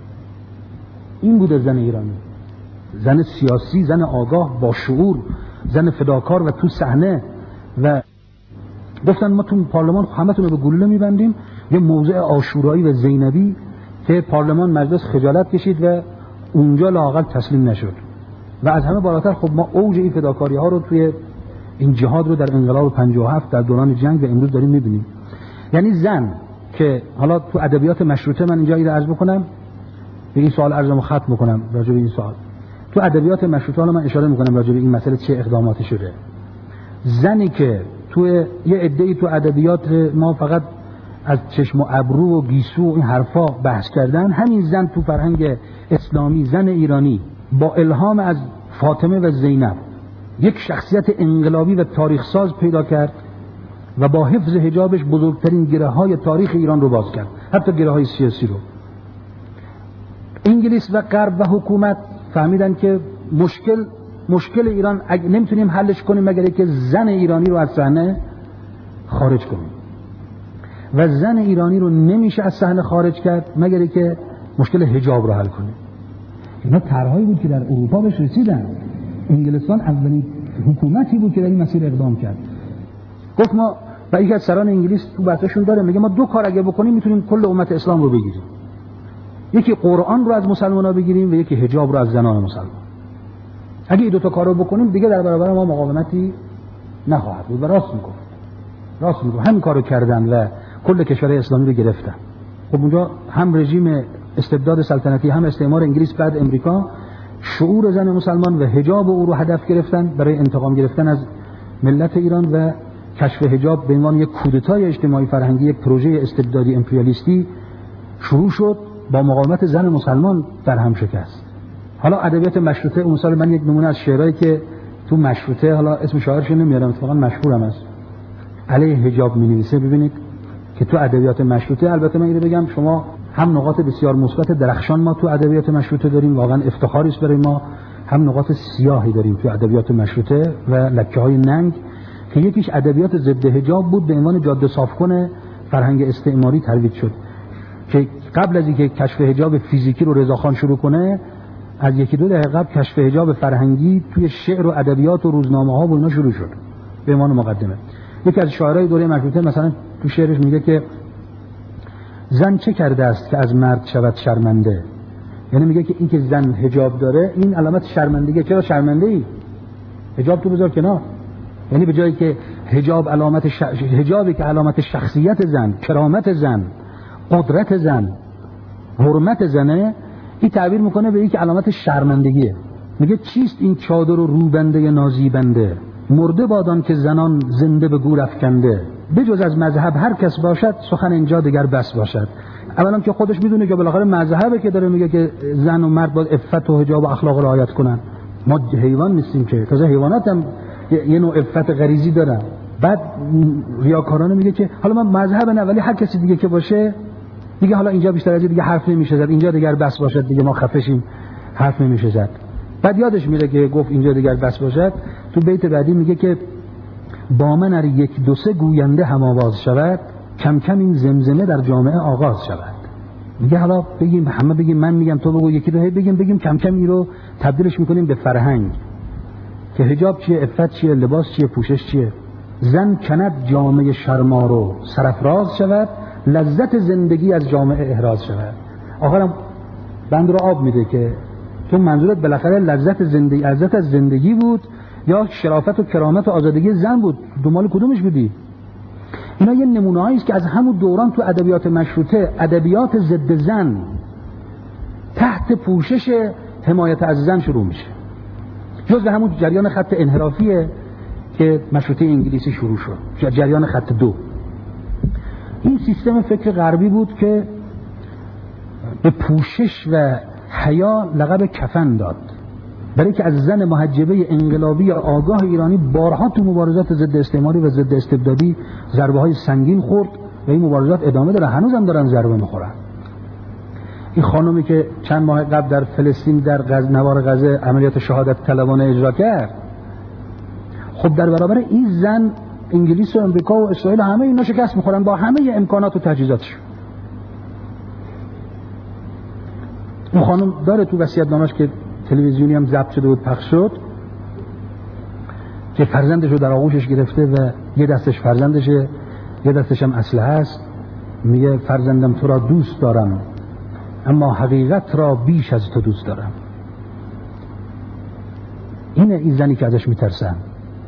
این بوده زن ایرانی، زن سیاسی، زن آگاه، با شعور، زن فداکار و تو صحنه. و گفتن ما تو پارلمان همتون رو به گلوله میبندیم، یه موضع عاشورایی و زینبی که پارلمان مجلس خجالت کشید و اونجا لااقل تسلیم نشد. و از همه بالاتر خب ما اوج این فداکاری ها رو توی این جهاد رو در انقلاب 57 در دوران جنگ و امروز داریم میبینیم. یعنی زن که حالا تو ادبیات مشروطه، من اینجا عرض بکنم، به این سوال عرضمو ختم میکنم راجع به این سوال. تو ادبیات مشروطه حالا من اشاره میکنم راجع به این مسئله چه اقداماتی شده. زنی که تو یه عده‌ای تو ادبیات ما فقط از چشم و ابرو و گیسو و این حرفا بحث کردن، همین زن تو فرهنگ اسلامی، زن ایرانی با الهام از فاطمه و زینب یک شخصیت انقلابی و تاریخ ساز پیدا کرد و با حفظ حجابش بزرگترین گره های تاریخ ایران رو باز کرد، حتی گره های سیاسی رو. انگلیس و غرب و حکومت فهمیدن که مشکل ایران نمیتونیم حلش کنیم مگر که زن ایرانی رو از صحنه خارج کنیم، و زن ایرانی رو نمیشه از صحنه خارج کرد مگر که مشکل حجاب رو حل کنیم. اینا طرحهایی بود که در اروپا بهش رسیدن. انگلستان اولین حکومتی بود که در این مسیر اقدام کرد. گفت ما، و یکی از سران انگلیس تو بحثشون داره میگه ما دو کار اگه بکنیم میتونیم کل امت اسلام رو بگیریم، یکی قرآن رو از مسلمان‌ها بگیریم و یکی حجاب رو از زنان مسلمان. اگه این دو تا کارو بکنیم دیگه در برابر ما مقاومتی نخواهد بود. و راست میگه همین کارو کردن و کل کشورهای اسلامی رو گرفتن. خب اونجا هم رژیم استبداد سلطنتی، هم استعمار انگلیس بعد امریکا شعور زن مسلمان و حجاب او رو هدف گرفتن برای انتقام گرفتن از ملت ایران و کشف حجاب به عنوان یک کودتای اجتماعی فرهنگی، یک پروژه استبدادی امپریالیستی شروع شد، با مقاومت زن مسلمان در هم شکست. حالا ادبیات مشروطه، اون مثال من یک نمونه از شعرهایی که تو مشروطه، حالا اسم شاعرش نمیارم اتفاقا مشهورم است، علیه حجاب می‌نویسه. ببینید که تو ادبیات مشروطه، البته من اینو بگم شما هم نقاط بسیار مثبت درخشان ما تو ادبیات مشروطه داریم، واقعا افتخاری است برای ما، هم نقاط سیاهی داریم تو ادبیات مشروطه و لکه‌های ننگ که یکیش ادبیات ضد حجاب بود، به عنوان جاده صافکن فرهنگ استعماری ترویج شد که قبل از اینکه کشف حجاب فیزیکی رو رضاخان شروع کنه، از یکی دو دهه قبل کشف حجاب فرهنگی توی شعر و ادبیات و روزنامه‌ها و اینا شروع شد به عنوان مقدمه. یکی از شاعرای دوره مشروطه مثلا تو شعرش میگه که زن چه کرده است که از مرد شود شرمنده، یعنی میگه که این که زن حجاب داره این علامت شرمندگی. چرا شرمنده ای؟ حجاب تو بذار کنار. یعنی به جایی که حجاب علامت حجابی که علامت شخصیت زن، کرامت زن، قدرت زن، حرمت زنه، این تعبیر میکنه به این که علامت شرمندگیه. میگه چیست این چادر و روبنده نازیبنده، مرده بادان که زنان زنده به گور افکنده، بجز از مذهب هر کس باشد سخن اینجا دیگر بس باشد. اولا که خودش میدونه که بالاخره مذهبه که داره میگه که زن و مرد باید عفت و حجاب و اخلاق رعایت کنن. ما حیوان نیستیم که، تازه حیوانات هم یه نوع عفت غریزی دارن. بعد ریاکارانه میگه که حالا من مذهب نه، ولی هر کسی دیگه که باشه دیگه حالا اینجا بیشتر از دیگه حرف نمیشه زد، اینجا دیگر بس باشد دیگه، ما خفشیم حرف نمیشه زد. بعد یادش میره که گفت اینجا دیگر بس باشد، تو بیت بعدی میگه که با من ار یک دو سه گوینده هم آواز شود، کم کم این زمزمه در جامعه آغاز شود. میگه حالا بگیم همه بگیم، من میگم تو بگو، یکی دو بگیم کم کم این رو تبدیلش میکنیم به فرهنگ که حجاب چیه، عفت چیه، لباس چیه، پوشش چیه. زن کند جامعه شرما رو سرافراز شود، لذت زندگی از جامعه احراز شود. آخرم بند رو آب میده که تو منظورت بالاخره لذت از زندگی بود یا شرافت و کرامت و آزادگی زن بود؟ دنبال کدومش بودی؟ اینا یه نمونه‌هایی است که از همون دوران تو ادبیات مشروطه، ادبیات ضد زن تحت پوشش حمایت از زن شروع میشه. جزء همون جریان خط انحرافیه که مشروطه انگلیسی شروع شد، جریان خط 2. این سیستم فکر غربی بود که به پوشش و حیا لقب کفن داد، برای که از زن محجبه انقلابی آگاه ایرانی بارها تو مبارزات ضد استعماری و ضد استبدادی ضربه های سنگین خورد و این مبارزات ادامه داره، هنوزم دارن ضربه میخورن. این خانومی که چند ماه قبل در فلسطین در نوار غزه عملیات شهادت طلبانه اجرا کرد، خب در برابر این زن انگلیس و امریکا و اسرائیل همه اینا شکست میخورن با همه امکانات و تجهیزاتش. اون خانم داره تو وصیت‌نامه‌اش که تلویزیونی هم ضبط شده بود پخش شد که فرزندش رو در آغوشش گرفته و یه دستش فرزندشه یه دستش هم اسلحه است، میگه فرزندم تو را دوست دارم اما حقیقت را بیش از تو دوست دارم. این زنی که ازش میترسن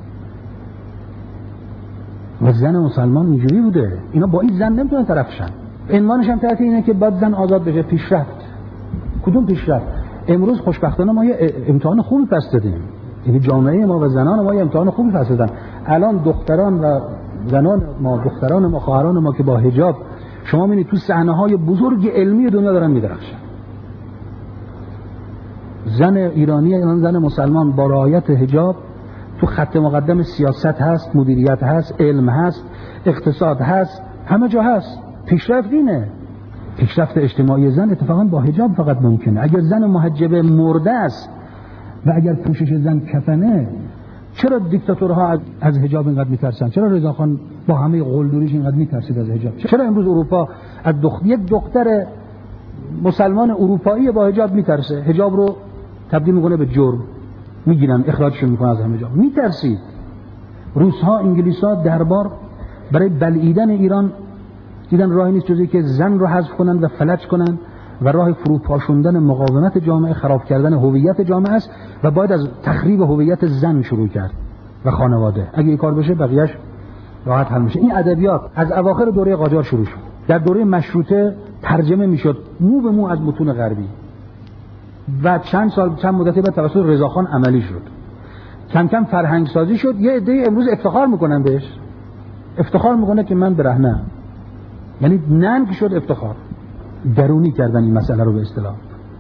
و زن مسلمان اینجوری بوده. اینا با این زن نمیتونن طرف شن. عنوانش هم تحت اینه که باید زن آزاد بشه. پیشرفت. کدوم پیشرفت؟ امروز خوشبختانه ما یه امتحان خوبی پس دادیم. یعنی جامعه ما و زنان ما یه امتحان خوبی پس دادن. الان دختران و زنان ما، دختران ما، خواهران ما که با حجاب شما میبینید تو صحنه‌های بزرگ علمی دنیا دارن میدرخشن. زن ایرانی، زن مسلمان با رعایت حجاب تو خط مقدم سیاست هست، مدیریت هست، علم هست، اقتصاد هست، همه جا هست. پیشرفت اینه. پیشرفت اجتماعی زن اتفاقا با حجاب فقط ممکنه. اگر زن محجبه مرده است و اگر پوشش زن کفنه، چرا دیکتاتورها از حجاب اینقدر میترسن؟ چرا رضاخان با همه قلدریش اینقدر میترسید از حجاب؟ چرا امروز اروپا از یک دختر مسلمان اروپایی با حجاب میترسه؟ حجاب رو تبدیل میکنه به جرم، میگیرن اخراجشون میکنن از همه جا. میترسید. روس‌ها، انگلیس‌ها دربار برای بلعیدن ایران دیدن راهی نیست جز که زن رو حذف کنن و فلج کنن و راه فروپاشوندن مقاومت جامعه، خراب کردن هویت جامعه است و باید از تخریب هویت زن شروع کرد و خانواده. اگه این کار بشه بقیه‌اش راحت حل میشه. این ادبیات از اواخر دوره قاجار شروع شد. در دوره مشروطه ترجمه میشد مو به مو از متون غربی و چند مدتی بعد توسط رضاخان عملی شد. کم کم فرهنگ سازی شد. یه عده امروز افتخار میکنن بهش. افتخار میکنه که من برهنه‌ام. یعنی ننگ شد افتخار. درونی کردن این مسئله رو به اصطلاح.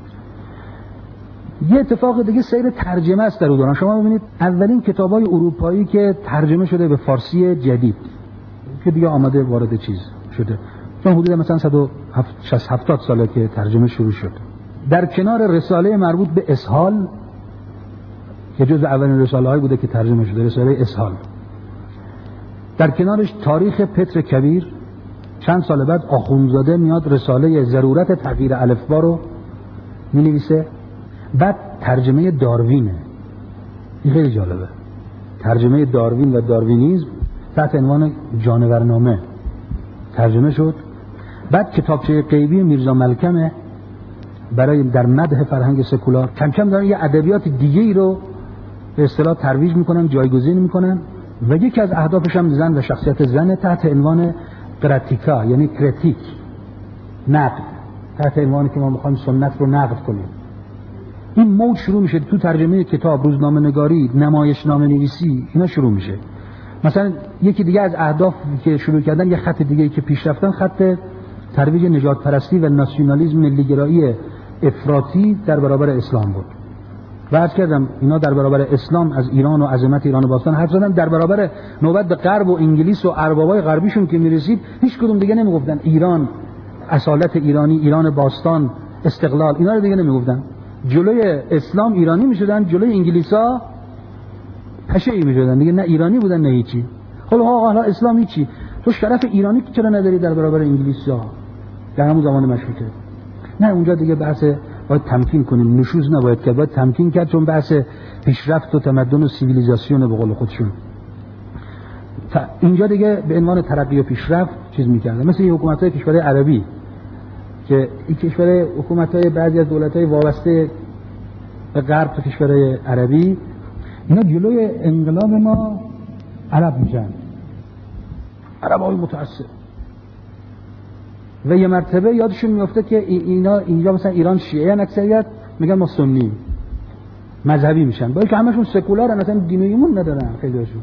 یه اتفاق دیگه سیر ترجمه است در دوران. شما ببینید اولین کتابای اروپایی که ترجمه شده به فارسی جدید که دیگه آماده وارد چیز شده، چون حدود مثلا 170 ساله که ترجمه شروع شد. در کنار رساله مربوط به اسهال که جز اولین رساله‌ای بوده که ترجمه شده، رساله اسهال، در کنارش تاریخ پتر کبیر. چند سال بعد آخوندزاده میاد رساله ضرورت تغییر الفبا رو می‌نویسه. بعد ترجمه داروینه. این خیلی جالبه. ترجمه داروین و داروینیسم تحت عنوان جانورنامه ترجمه شد. بعد کتابچه غیبی میرزا ملکمه برای در مدح فرهنگ سکولار. کم کم دارن یه ادبیات دیگه ای رو به اصطلاح ترویج میکنن، جایگزین میکنن و یکی از اهدافش هم زن و شخصیت زن تحت عنوان کراتیکا، یعنی کریتیک، نقد، تحت عنوانی که ما میخوایم سنت رو نقد کنیم. این موج شروع میشه تو ترجمه کتاب، روزنامه نگاری، نمایشنامه نویسی، اینا شروع میشه. مثلا یکی دیگه از اهداف که شروع کردن، یه خط دیگه که پیش رفتن، خط ترویج نژاد پرستی و ناسیونالیسم، ملیگرایی افراطی در برابر اسلام بود. و عرض کردم اینا در برابر اسلام از ایران و عظمت ایران و باستان حرف زدن. در برابر نوبت به غرب و انگلیس و اربابای غربیشون که میرسید، هیچ کدوم دیگه نمیگفتن ایران، اصالت ایرانی، ایران باستان، استقلال، اینا رو دیگه نمیگفتن. جلوی اسلام ایرانی میشدن، جلوی انگلیسا پشه‌ای میشدن دیگه. نه ایرانی بودن نه هیچی. خب حالا اسلام هیچی. تو شرف ایرانی چرا نداری در برابر انگلیسا در همون زمان مشروطه؟ نه اونجا دیگه بحث باید تمکین کنیم، نشوز نباید کرد، باید تمکین کرد، چون بحث پیشرفت و تمدن و سیویلیزاسیون به قول خودشون. اینجا دیگه به عنوان ترقی و پیشرفت چیز میکردن. مثل این حکومت‌های کشورهای عربی که این کشور حکومت‌های بعضی از دولت‌های وابسته به غرب تو کشورهای عربی، اینا جلوی انقلاب ما عرب میشن، عربای متعصب. و یه مرتبه یادشون میفته که اینا اینجا مثلا ایران شیعه ان اکثریت، میگن ما سنی مذهبی میشن، با اینکه همشون سکولارن، اصلا دین و ایمان ندارن خیلیشون.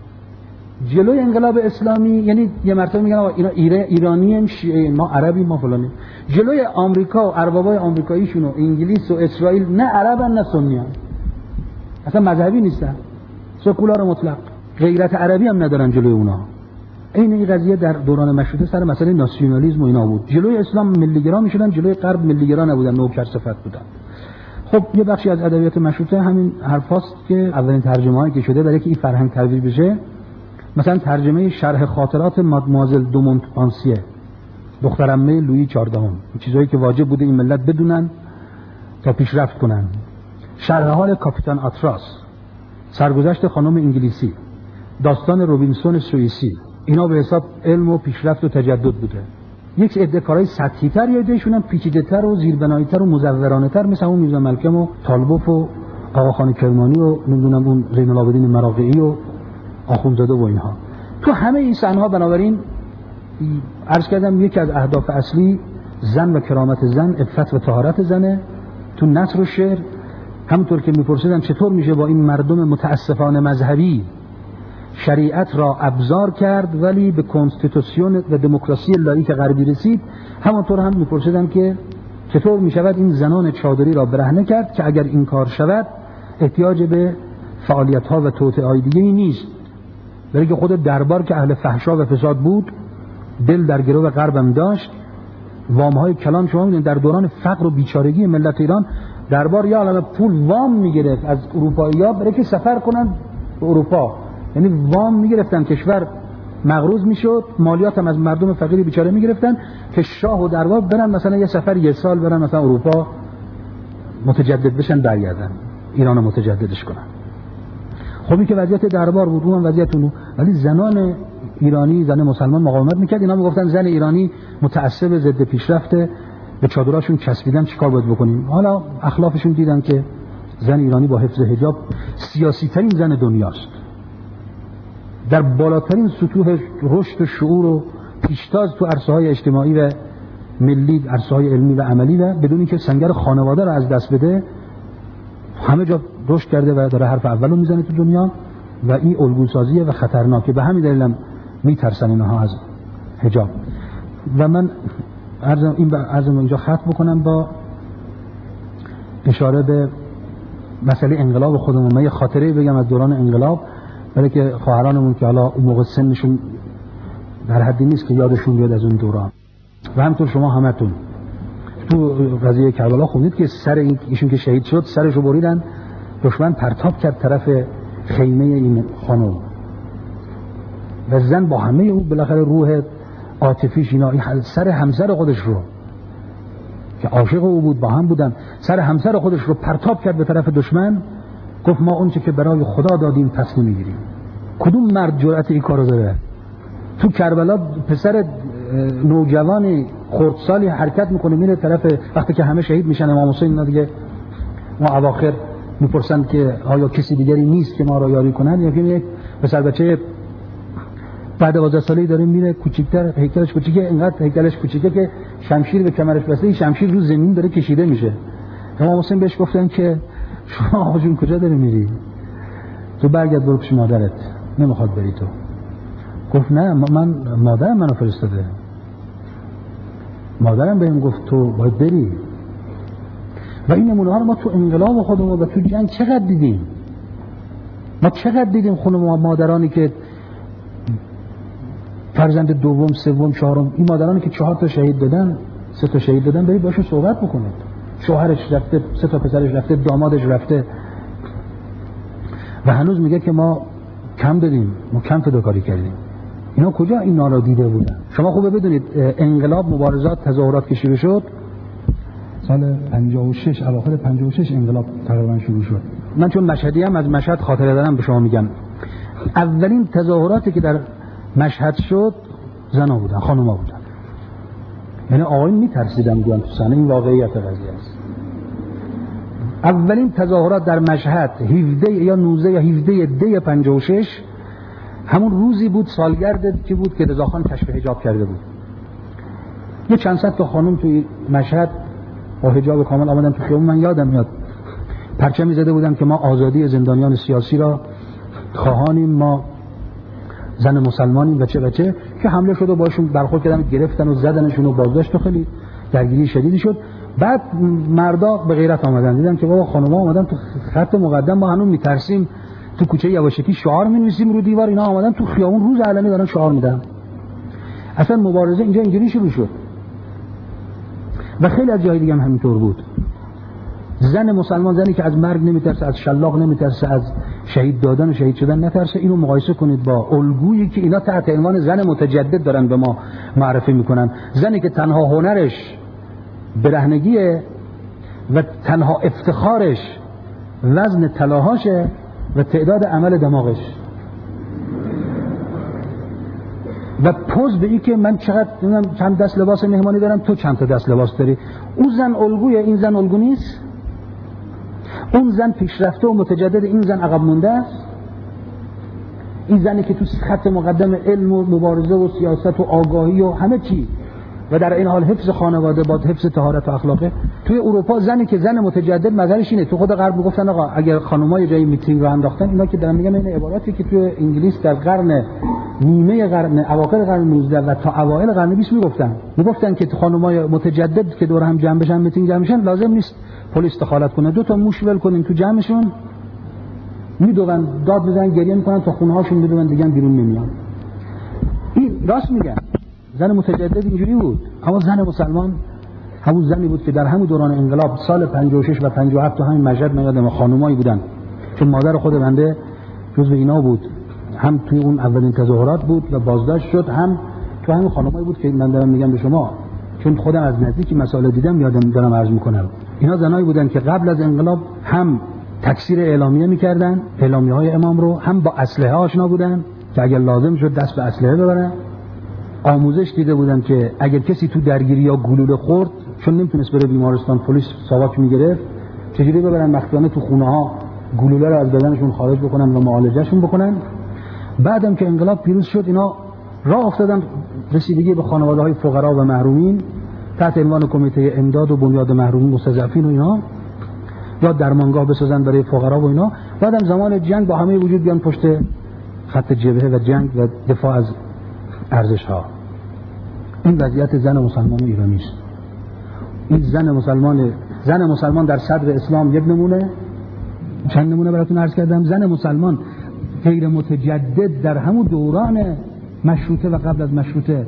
جلوی انقلاب اسلامی یعنی یه مرتبه میگن اینا ایرانی هم شیعه، ما عربی، ما فلانی. جلوی آمریکا و اربابای آمریکاییشون و انگلیس و اسرائیل نه عربن نه سنیان، اصلا مذهبی نیستن، سکولار مطلق، غیرت عربی هم ندارن جلوی اونا. این قضیه در دوران مشروطه سر مسئله ناسیونالیسم و اینا بود. جلوی اسلام ملیگرا میشدن، جلوی غرب ملیگرا نبودن، نوکر صفت بودن. خب یه بخشی از ادبیات مشروطه همین حرفاست که اولین ترجمه‌ای که شده برای که این فرهنگ ترویج بشه، مثلا ترجمه شرح خاطرات مادموازل دو مونتپانسیه، دخترعمه لویی 14، چیزایی که واجب بوده این ملت بدونن تا پیشرفت کنن. شرح حال کاپیتان آتراس، سرگذشت خانم انگلیسی، داستان روبینسون سوئیسی، اینا به حساب علم و پیشرفت و تجدد بوده. یک عده کارهای سطحی تر، یا عدهشون هم پیچیده‌تر و زیربنایی‌تر و مزورانه‌تر، مثل اون میرزا ملکم و طالبوف و آقاخان کرمانی و نمیدونم اون زین العابدین مراغه‌ای و آخوندزاده و اینها. تو همه این صحنه‌ها بنابراین عرض کردم یکی از اهداف اصلی زن و کرامت زن، عفت و طهارت زنه. تو نثر و شعر همونطور که میپرسیدن چطور میشه با این مردم متاسفانه مذهبی شریعت را ابزار کرد ولی به کنستیتوسیون و دموکراسی لاییک غربی رسید، همونطور هم میپرسیدن که چطور میشود این زنان چادری را برهنه کرد که اگر این کار شود احتیاج به فعالیت‌ها و توطئه‌های دیگه‌ای نیست، برای که خود دربار که اهل فحشا و فساد بود، دل در گرو غربم داشت، وام‌های کلان. شما می‌دونید در دوران فقر و بیچارگی ملت ایران دربار یا علاوه پول وام می‌گرفت از اروپایی‌ها برای که سفر کنن به اروپا، یعنی وام می‌گرفتن، کشور مقروض میشد، مالیات هم از مردم فقیر بیچاره می‌گرفتن که شاه و دربار برن مثلا یه سفر یه سال برن مثلا اروپا متجدد بشن، برگردن ایران رو متجددش کنن. خب این که وضعیت دربار بود، اون وضعیت اون. ولی زنان ایرانی، زن مسلمان مقاومت میکرد. اینا میگفتن زن ایرانی متعصب، ضد پیشرفته، به چادراشون چسبیدن، چیکار باید بکنیم؟ حالا اخلاقشون دیدن که زن ایرانی با حفظ حجاب سیاسی ترین زن دنیاست، در بالاترین سطوح رشد و شعور و پیشتاز تو عرصه‌های اجتماعی و ملی، عرصه‌های علمی و عملی، و بدون اینکه سنگر خانواده را از دست بده همه جا رشد کرده و داره حرف اولو میزنه تو دنیا. و این الگوسازیه و خطرناکه، به همین دلیل هم میترسن اینها از حجاب. و من عرضم اینجا ختم بکنم با اشاره به مسئله انقلاب خودمون. من یه خاطره بگم از دوران انقلاب، برای که خواهرانمون که حالا اون موقع سنشون در حدی نیست که یادشون بیاد از اون دوران، و همطور شما همتون تو قضیه کربلا خوندید که سر ایشون که شهید شد سرشو بریدن، دشمن پرتاب کرد طرف خیمه این خانم و زن با همه اون بالاخره روح عاطفیش اینا سر همسر خودش رو که عاشق او بود، با هم بودن، سر همسر خودش رو پرتاب کرد به طرف دشمن. گفت ما اون چه که برای خدا دادیم پس نمیگیریم. کدوم مرد جرأت این کارو داره؟ تو کربلا پسر نوجوانی خردسالی حرکت میکنه میره طرف، وقتی که همه شهید میشن امام حسین، اینا دیگه ما اواخر میپرسن که آیا کسی دیگری نیست که ما را یاری کنن، یا که یک پسر بچه بعد 12 ساله‌ای داره میره کوچیک‌تر، هیکلش کوچیکه، اینقدر هیکلش کوچیکه که شمشیر به کمرش بسته، شمشیر رو زمین داره کشیده میشه. امام حسین بهش گفتن که شما آقا جون کجا داری میری؟ تو برگرد برو پیش مادرت، نمیخواد بری تو. گفت نه من مادرم منو فرستاده، مادرم بهم گفت تو باید بری. و این نمونه ها رو ما تو انقلاب خودمون و تو جنگ چقدر دیدیم. ما چقدر دیدیم خانم مادرانی که فرزند دوم، سوم، چهارم، این مادرانی که 4 تا شهید دادن، 3 تا شهید دادن، برید باشون صحبت بکنید. شوهرش رفته، 3 تا پسرش رفته، دامادش رفته و هنوز میگه که ما کم دادیم، ما کم فداکاری کردیم. اینا کجا اینا را دیده بودن؟ شما خوبه بدونید انقلاب، مبارزات، تظاهرات که شروع شد سال 56، اواخر 56 انقلاب تقریبا شروع شد. من چون مشهدی ام از مشهد خاطره دارم به شما میگم. اولین تظاهراتی که در مشهد شد زنا بودن، خانوما بودن. یعنی آقایون میترسیدن بیان تو صحنه. این واقعیت قضیه است. اولین تظاهرات در مشهد 17 یا 19 یا 17 دی 56 همون روزی بود، سالگرد که بود که رضاخان کشف حجاب کرده بود. یه چند صد تا خانم توی مشهد با حجاب کامل آمدن تو خیابون. من یادم میاد پرچمی زده بودن که ما آزادی زندانیان سیاسی را خواهانیم، ما زن مسلمانیم و چه که حمله شد و باشون برخورد کردن، گرفتن و زدنشون و بازداشت و خیلی درگیری شدیدی شد. بعد مردا به غیرت آمدن، دیدن که بابا خانم‌ها آمدن تو خط مقدم، ما هنوز میترسیم تو کوچه یواشکی شعار می‌نویسیم رو دیوار، اینا آمدن تو خیابون روز علنی دارن شعار میدن. اصلا مبارزه اینجا اینجوری شروع شد و خیلی از جای دیگه هم همینطور بود. زن مسلمان، زنی که از مرگ نمیترسه، از شلاق نمیترسه، از شهید دادن و شهید شدن نترسه، اینو مقایسه کنید با الگویی که اینا تحت عنوان زن متجدد دارن به ما معرفی میکنن. زنی که تنها هنرش برهنگیه و تنها افتخارش وزن طلاهاشه و تعداد عمل دماغش و پوز به این که من چند دست لباس مهمانی دارم، تو چند تا دست لباس داری. اون زن الگویه، این زن الگو نیست. اون زن پیشرفته و متجدد، این زن عقب مونده است. این زنی که تو خط مقدم علم و مبارزه و سیاست و آگاهی و همه چی و در این حال حفظ خانواده با حفظ طهارت و اخلاقه. توی اروپا زنی که زن متجدد نظرش اینه. تو خود غرب میگفتن آقا اگر خانم‌های جای میتینگ رو انداختن، اینا که دارن میگم این عباراتی که توی انگلیس در قرن نیمه قرن اواخر قرن 19 و تا اوایل قرن 20 میگفتن که خانم‌های متجدد که دور هم جمع بشن میتینگ جمع بشن، لازم نیست پلیس دخالت کنه، دو تا موش ول کنین تو جمعشون، میدون داد میزنن، گریه میکنن تا خونه‌هاشون میدون، دیگه بیرون نمیان. این راست میگن. زن متجدد اینجوری بود. اما زن مسلمان همون زنی بود که در همون دوران انقلاب سال 56 و 57 تو همین مشهد من یادم خانمایی بودن، چون مادر خود بنده جزو اینا بود، هم توی اون اولین تظاهرات بود و بازداشت شد، هم تو همین خانمایی بود که من دارم میگم به شما، چون خودم از نزدیک مسائل دیدم یادم دارم عرض میکنم. اینا زنایی بودن که قبل از انقلاب هم تکثیر اعلامیه میکردن، اعلامیه‌های امام رو، هم با اسلحه آشنا بودن که اگر لازم شد دست به اسلحه ببرن. آموزش دیده بودن که اگر کسی تو درگیری یا گلوله خورد، چون نمیتونست بره بیمارستان، پلیس ساواک میگرفت، چجوری ببرن مخفیانه تو خونه ها گلوله رو از بدنشون خارج بکنن و معالجهشون بکنن. بعدم که انقلاب پیروز شد، اینا راه افتادن رسیدگی به خانواده‌های فقرا و محرومین تحت عنوان کمیته امداد و بنیاد محرومین مستضعفین و اینا، یا درمانگاه بسازن برای فقرا و اینا. بعدم زمان جنگ با همه وجود بیان پشت خط جبهه و جنگ و دفاع از ارزش ها. این وضعیت زن مسلمان ایرانی است. این زن مسلمان در صدر اسلام یک نمونه، چند نمونه براتون عرض کردم. زن مسلمان غیر متجدد در همون دوران مشروطه و قبل از مشروطه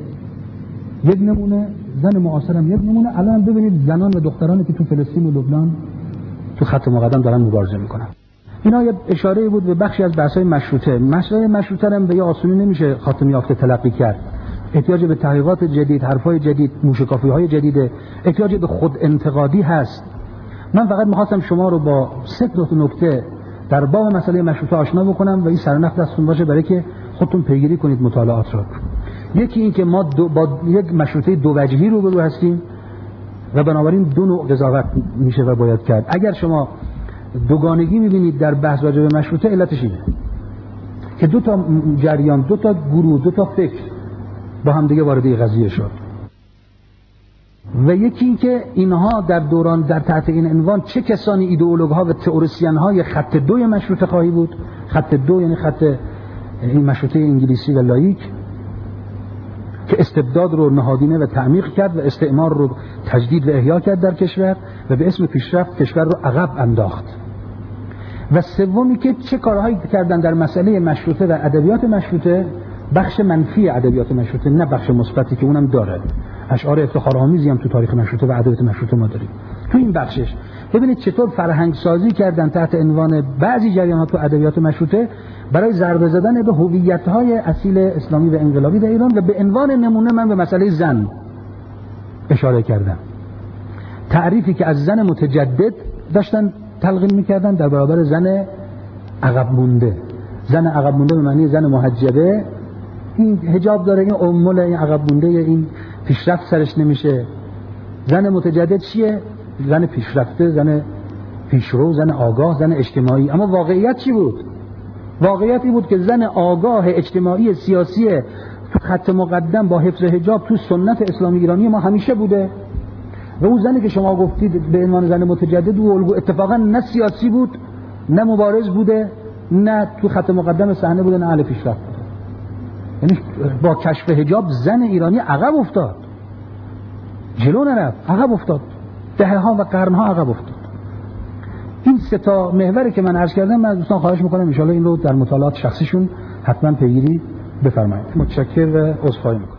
یک نمونه، زن معاصر هم یک نمونه. الان ببینید زنان و دخترانی که تو فلسطین و لبنان تو خط مقدم دارن مبارزه میکنن. اینا یه اشاره بود به بخشی از بحث‌های مشروطه. مسئله مشروطه هم به یه آسونی نمیشه خاتمه یافته تلقی کرد. احتیاج به تحقیقات جدید، حرفای جدید، موشکافی‌های جدید، احتیاج به خود انتقادی هست. من فقط می‌خواستم شما رو با 3 نکته در باب مسئله مشروطه آشنا بکنم و این سرنخ دستتون باشه برای که خودتون پیگیری کنید مطالعات رو. یکی این که ما با یک مشروطه دو وجهی روبرو هستیم و بنابراین دو نوع قضاوت میشه و باید کرد. اگر شما دوگانگی می‌بینید در بحث راجع به مشروطه، علتش اینه که دو تا جریان، دو تا گروه، دو تا فکر با هم دیگه وارد این قضیه شد. و یکی این که اینها در دوران در تحت این عنوان چه کسانی ایدئولوگ‌ها و تئوریسین‌های خط 2 مشروطه خواهی بود. خط 2 یعنی خط این مشروطه انگلیسی و لاییک که استبداد رو نهادینه و تعمیق کرد و استعمار رو تجدید و احیا کرد در کشور و به اسم پیشرفت کشور رو عقب انداخت. و سومی که چه کارهایی کردن در مسئله مشروطه و ادبیات مشروطه، بخش منفی ادبیات مشروطه، نه بخش مثبتی که اونم داره. اشعار افتخارآمیزی هم تو تاریخ مشروطه و ادبیات مشروطه ما داریم. تو این بخشش ببینید چطور فرهنگ سازی کردن تحت عنوان بعضی جریانات تو ادبیات مشروطه برای ضربه زدن به هویت‌های اصیل اسلامی و انقلابی در ایران. و به عنوان نمونه من به مسئله زن اشاره کردم. تعریفی که از زن متجدد داشتن تلقین می‌کردن در برابر زن عقب مونده. زن عقب مونده به معنی زن محجبه، این حجاب داره، این امول، این عقب مونده، این پیشرفت سرش نمیشه. زن متجدد چیه؟ زن پیشرفته، زن پیشرو، زن آگاه، زن اجتماعی. اما واقعیت چی بود؟ واقعیت این بود که زن آگاه اجتماعی سیاسی تو خط مقدم با حفظ حجاب تو سنت اسلامی ایرانی ما همیشه بوده. و اون زنی که شما گفتید به عنوان زن متجدد و الگو اتفاقا نه سیاسی بود، نه مبارز بوده، نه تو خط مقدم صحنه بوده، نه اهل پیشرفت بوده. یعنی با کشف حجاب زن ایرانی عقب افتاد، جلو نرفت، عقب افتاد، دهه‌ها و قرن‌ها عقب افتاد. این سه تا محوری که من عرض کردم، من از دوستان خواهش میکنم ان شاءالله این رو در مطالعات شخصیشون حتما پیگیری بفرمایید. متشکرم و عذرخواهی میکنم.